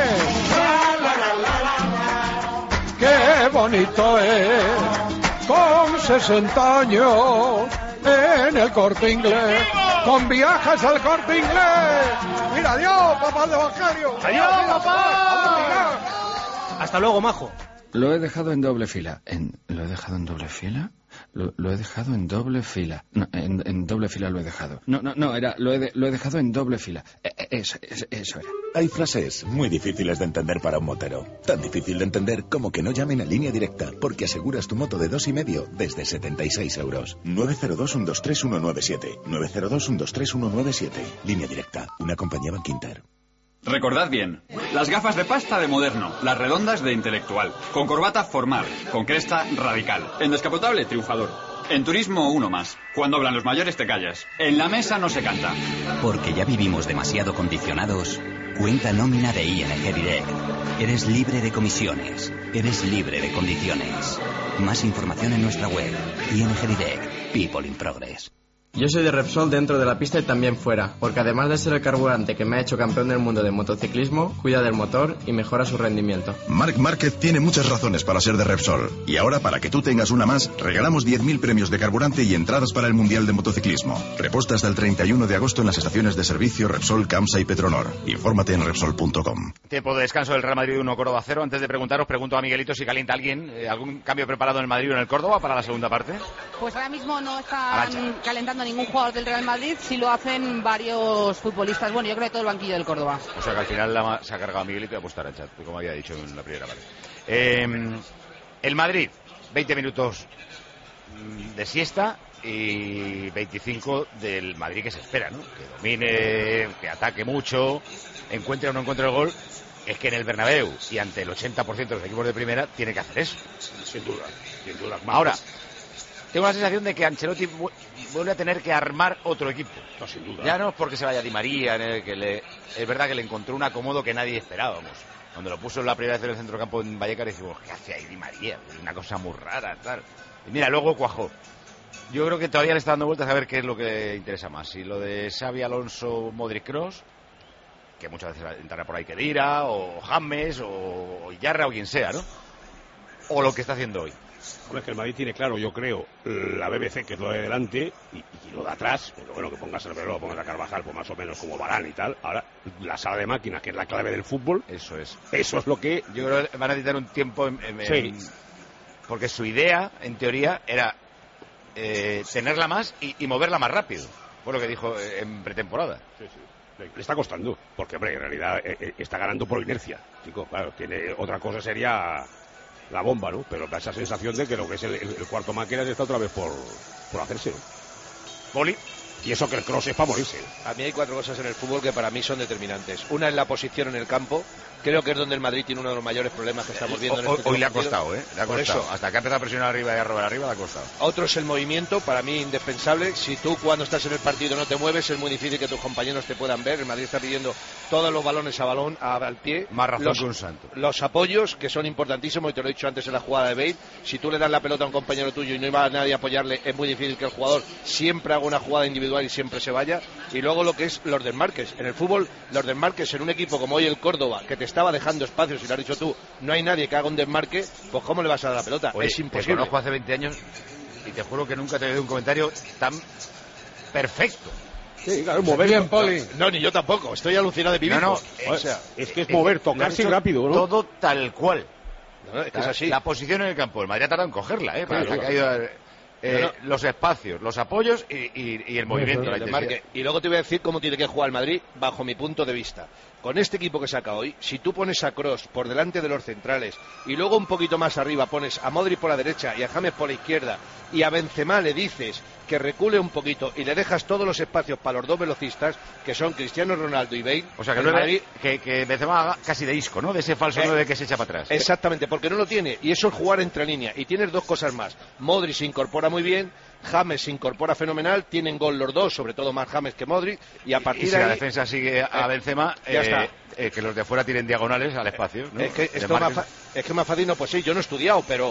¡Qué bonito es! Con 60 años en el Corte Inglés, con Viajes al Corte Inglés. Mira, adiós, papá de Evangelio. Adiós, papá. Hasta luego, majo. Lo he dejado en doble fila. ¿Lo he dejado en doble fila? Lo he dejado en doble fila. No, en doble fila lo he dejado. No, lo he dejado en doble fila. Eso era. Hay frases muy difíciles de entender para un motero. Tan difícil de entender como que no llamen a Línea Directa, porque aseguras tu moto de 2,5 desde 76 euros. 902-123-197. 902-123-197. Línea Directa, una compañía Bankinter. Recordad bien, las gafas de pasta de moderno, las redondas de intelectual, con corbata formal, con cresta radical, en descapotable triunfador, en turismo uno más. Cuando hablan los mayores te callas, en la mesa no se canta. Porque ya vivimos demasiado condicionados. Cuenta nómina de ING Direct. Eres libre de comisiones, eres libre de condiciones. Más información en nuestra web. ING Direct, People in Progress. Yo soy de Repsol dentro de la pista y también fuera, porque además de ser el carburante que me ha hecho campeón del mundo de motociclismo, cuida del motor y mejora su rendimiento. Marc Márquez tiene muchas razones para ser de Repsol. Y ahora, para que tú tengas una más, regalamos 10.000 premios de carburante y entradas para el Mundial de Motociclismo. Reposta hasta el 31 de agosto en las estaciones de servicio Repsol, Camsa y Petronor. Infórmate en Repsol.com. Tiempo de descanso del Real Madrid 1, Córdoba 0. Antes de preguntaros, pregunto a Miguelito si calienta alguien. ¿Algún cambio preparado en el Madrid o en el Córdoba para la segunda parte? Pues ahora mismo no están calentando ningún jugador del Real Madrid, sí lo hacen varios futbolistas. Bueno, yo creo que todo el banquillo del Córdoba. O sea que al final se ha cargado a Miguelito y ha puesto a Arantxa, como había dicho en la primera parte. El Madrid, 20 minutos de siesta y 25 del Madrid que se espera, ¿no? Que domine, que ataque mucho, encuentre o no encuentre el gol. Es que en el Bernabéu y ante el 80% de los equipos de primera tiene que hacer eso. Sin duda, sin duda. Ahora, tengo la sensación de que Ancelotti vuelve a tener que armar otro equipo. No, sin duda. Ya no es porque se vaya Di María, es verdad que le encontró un acomodo que nadie esperábamos. Cuando lo puso la primera vez en el centrocampo en Vallecas, dijimos, ¿qué hace ahí Di María? Una cosa muy rara, tal. Y mira, luego cuajó. Yo creo que todavía le está dando vueltas a ver qué es lo que le interesa más. Si lo de Xavi, Alonso, Modric, Kroos, que muchas veces entrará por ahí Kedira, o James, o Yarra, o quien sea, ¿no? O lo que está haciendo hoy. Hombre, es que el Madrid tiene claro, yo creo, la BBC, que es lo de delante, y lo de atrás, pero bueno, que pongas el reloj, pongas a Carvajal, pues más o menos como Varane y tal. Ahora, la sala de máquinas, que es la clave del fútbol. Eso es. Eso es lo que... Yo creo que van a necesitar un tiempo sí. Porque su idea, en teoría, era tenerla más y moverla más rápido. Fue lo que dijo en pretemporada. Sí, sí. Le está costando, porque, hombre, en realidad está ganando por inercia, chico. Claro, tiene otra cosa sería la bomba, ¿no? Pero da esa sensación de que lo que es el cuarto máquina está otra vez por hacerse. Poli. Y eso que el Kroos es para morirse. A mí hay 4 cosas en el fútbol que para mí son determinantes. Una es la posición en el campo. Creo que es donde el Madrid tiene uno de los mayores problemas que estamos viendo en este hoy le ha costado, le ha costado. Eso. Hasta que ha empezado a presionar arriba y a robar arriba le ha costado. Otro es el movimiento, para mí indispensable. Si tú cuando estás en el partido no te mueves, es muy difícil que tus compañeros te puedan ver. El Madrid está pidiendo todos los balones a balón, al pie. Más razón que un santo. Los apoyos, que son importantísimos, y te lo he dicho antes en la jugada de Bale. Si tú le das la pelota a un compañero tuyo y no iba a nadie a apoyarle, es muy difícil que el jugador siempre haga una jugada individual y siempre se vaya. Y luego lo que es los desmarques. En el fútbol, los desmarques en un equipo como hoy el Córdoba, que te estaba dejando espacio, si lo has dicho tú, no hay nadie que haga un desmarque, pues ¿cómo le vas a dar la pelota? Oye, es imposible. Te conozco hace 20 años y te juro que nunca te he oído un comentario tan perfecto. Sí, claro, mover bien, Poli. No, ni yo tampoco, estoy alucinado de vivir. No, o sea, es que es mover, tocarse rápido, ¿no? Todo tal cual. No, es que es así. La posición en el campo, el Madrid ha tardado en cogerla, claro, ha caído... los espacios, los apoyos y el movimiento, la intensidad. Y luego te voy a decir cómo tiene que jugar el Madrid bajo mi punto de vista. Con este equipo que saca hoy, si tú pones a Kroos por delante de los centrales y luego un poquito más arriba pones a Modric por la derecha y a James por la izquierda y a Benzema le dices que recule un poquito y le dejas todos los espacios para los dos velocistas, que son Cristiano Ronaldo y Bale. O sea, que Benzema haga casi de Isco, ¿no? De ese falso 9 que se echa para atrás. Exactamente, porque no lo tiene, y eso es jugar entre línea. Y tienes dos cosas más. Modric se incorpora muy bien, James se incorpora fenomenal, tienen gol los dos, sobre todo más James que Modric, y a partir de ahí... la defensa sigue a Benzema, que los de fuera tiren diagonales al espacio, ¿no? Es que es más fácil, no, pues sí, yo no he estudiado, pero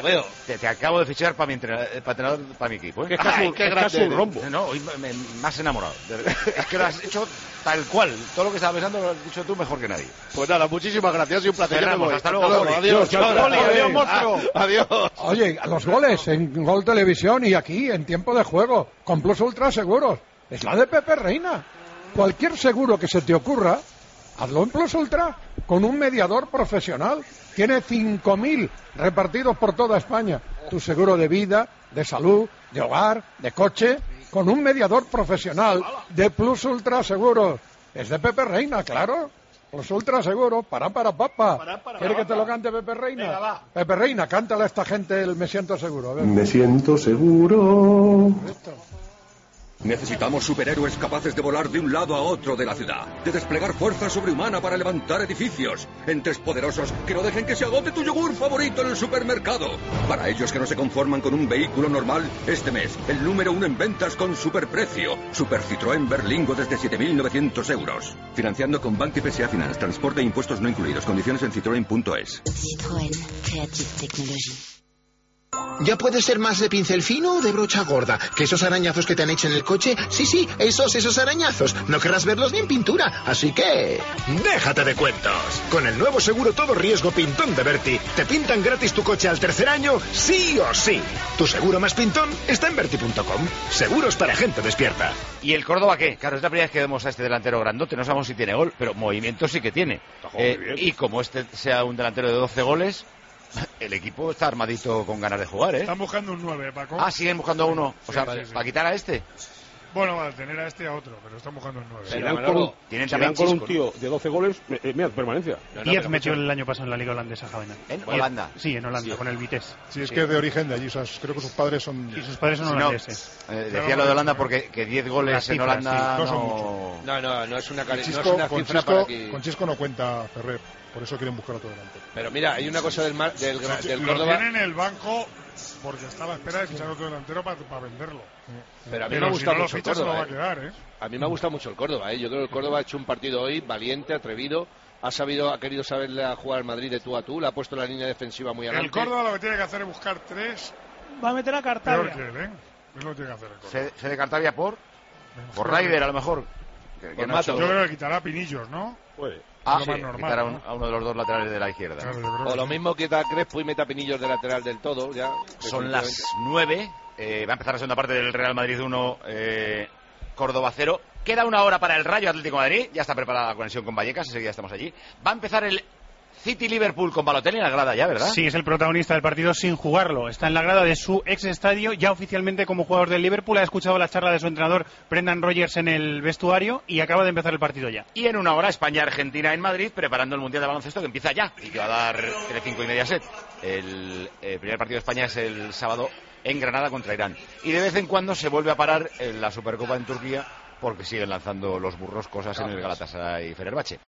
te acabo de fichar para mi entrenador, para mi equipo, ¿eh? Qué grande un rombo. No, hoy me has enamorado. Es que lo has hecho tal cual. Todo lo que estaba pensando lo has dicho tú mejor que nadie. Pues nada, muchísimas gracias y un placer. Hasta luego. Adiós. Adiós, monstruo. Adiós. Oye, los goles en Gol Televisión y aquí en tiempo de juego con Plus Ultra Seguros. Es la de Pepe Reina. Cualquier seguro que se te ocurra, hazlo en Plus Ultra con un mediador profesional. Tiene 5.000 repartidos por toda España. Tu seguro de vida, de salud, de hogar, de coche, con un mediador profesional de Plus Ultra Seguros. Es de Pepe Reina, claro. Plus Ultra Seguro, para papa. ¿Quiere que te lo cante Pepe Reina? Venga, va. Pepe Reina, cántale a esta gente el Me Siento Seguro. A ver. Me siento seguro. Esto. Necesitamos superhéroes capaces de volar de un lado a otro de la ciudad, de desplegar fuerza sobrehumana para levantar edificios, entes poderosos que no dejen que se agote tu yogur favorito en el supermercado. Para ellos que no se conforman con un vehículo normal, este mes, el número 1 en ventas con superprecio. Super Citroën Berlingo desde 7.900 euros. Financiando con Bank PSA Finance, transporte e impuestos no incluidos. Condiciones en citroen.es. Citroën. Creative Technology. Ya puede ser más de pincel fino o de brocha gorda. Que esos arañazos que te han hecho en el coche, sí, esos arañazos. No querrás verlos ni en pintura, así que... ¡déjate de cuentos! Con el nuevo seguro todo riesgo Pintón de Berti, te pintan gratis tu coche al tercer año, sí o sí. Tu seguro más pintón está en Berti.com. Seguros para gente despierta. ¿Y el Córdoba qué? Claro, es la primera vez que vemos a este delantero grandote, no sabemos si tiene gol, pero movimiento sí que tiene. Y como este sea un delantero de 12 goles... el equipo está armadito con ganas de jugar, ¿eh? Están buscando un 9, Paco. Ah, siguen buscando a uno. Sí, o sea, sí. ¿para quitar a este? Bueno, para tener a este y a otro, pero están buscando un 9. Si dan con un tío de 12 goles, mira, permanencia. 10 metió el año pasado en la Liga Holandesa, Javena. ¿En Holanda? Sí, en Holanda, con el Vitesse. Sí, es que es de origen de allí, creo que sus padres son... Y sus padres son holandeses. Decía lo de Holanda porque que 10 goles en Holanda no es una Con cifra para aquí. Con Chisco no cuenta Ferrer, por eso quieren buscar otro delante. Pero mira, hay una cosa del Lo Córdoba... tienen en el banco porque está a la espera de fichar otro delantero para venderlo. Pero a mí me ha gustado mucho el Córdoba. Se lo va a quedar, ¿eh? A mí me ha gustado mucho el Córdoba, ¿eh? Yo creo que el Córdoba ha hecho un partido hoy valiente, atrevido. Ha querido saberle a jugar al Madrid de tú a tú. Le ha puesto la línea defensiva muy adelante. El Córdoba lo que tiene que hacer es buscar 3. Va a meter a Cartagena. Peor que él, ¿eh? Es lo que tiene que hacer el Córdoba. ¿Se de Cartagena por Ryder, a lo mejor? Yo creo que quitará a Pinillos, ¿no? Puede. Sí, quitar a uno de los dos laterales de la izquierda. Claro, o lo mismo quita a Crespo y meta a Pinillos de lateral del todo. Ya, son las 9. Va a empezar la segunda parte del Real Madrid 1, Córdoba 0. Queda una hora para el Rayo Atlético de Madrid. Ya está preparada la conexión con Vallecas. Enseguida estamos allí. Va a empezar el City-Liverpool con Balotelli en la grada ya, ¿verdad? Sí, es el protagonista del partido sin jugarlo. Está en la grada de su ex estadio, ya oficialmente como jugador del Liverpool. Ha escuchado la charla de su entrenador Brendan Rodgers en el vestuario y acaba de empezar el partido ya. Y en una hora España-Argentina en Madrid, preparando el Mundial de Baloncesto que empieza ya y que va a dar Telecinco y Mediaset. El primer partido de España es el sábado en Granada contra Irán. Y de vez en cuando se vuelve a parar en la Supercopa en Turquía porque siguen lanzando los burros cosas en el Galatasaray y Fenerbahce.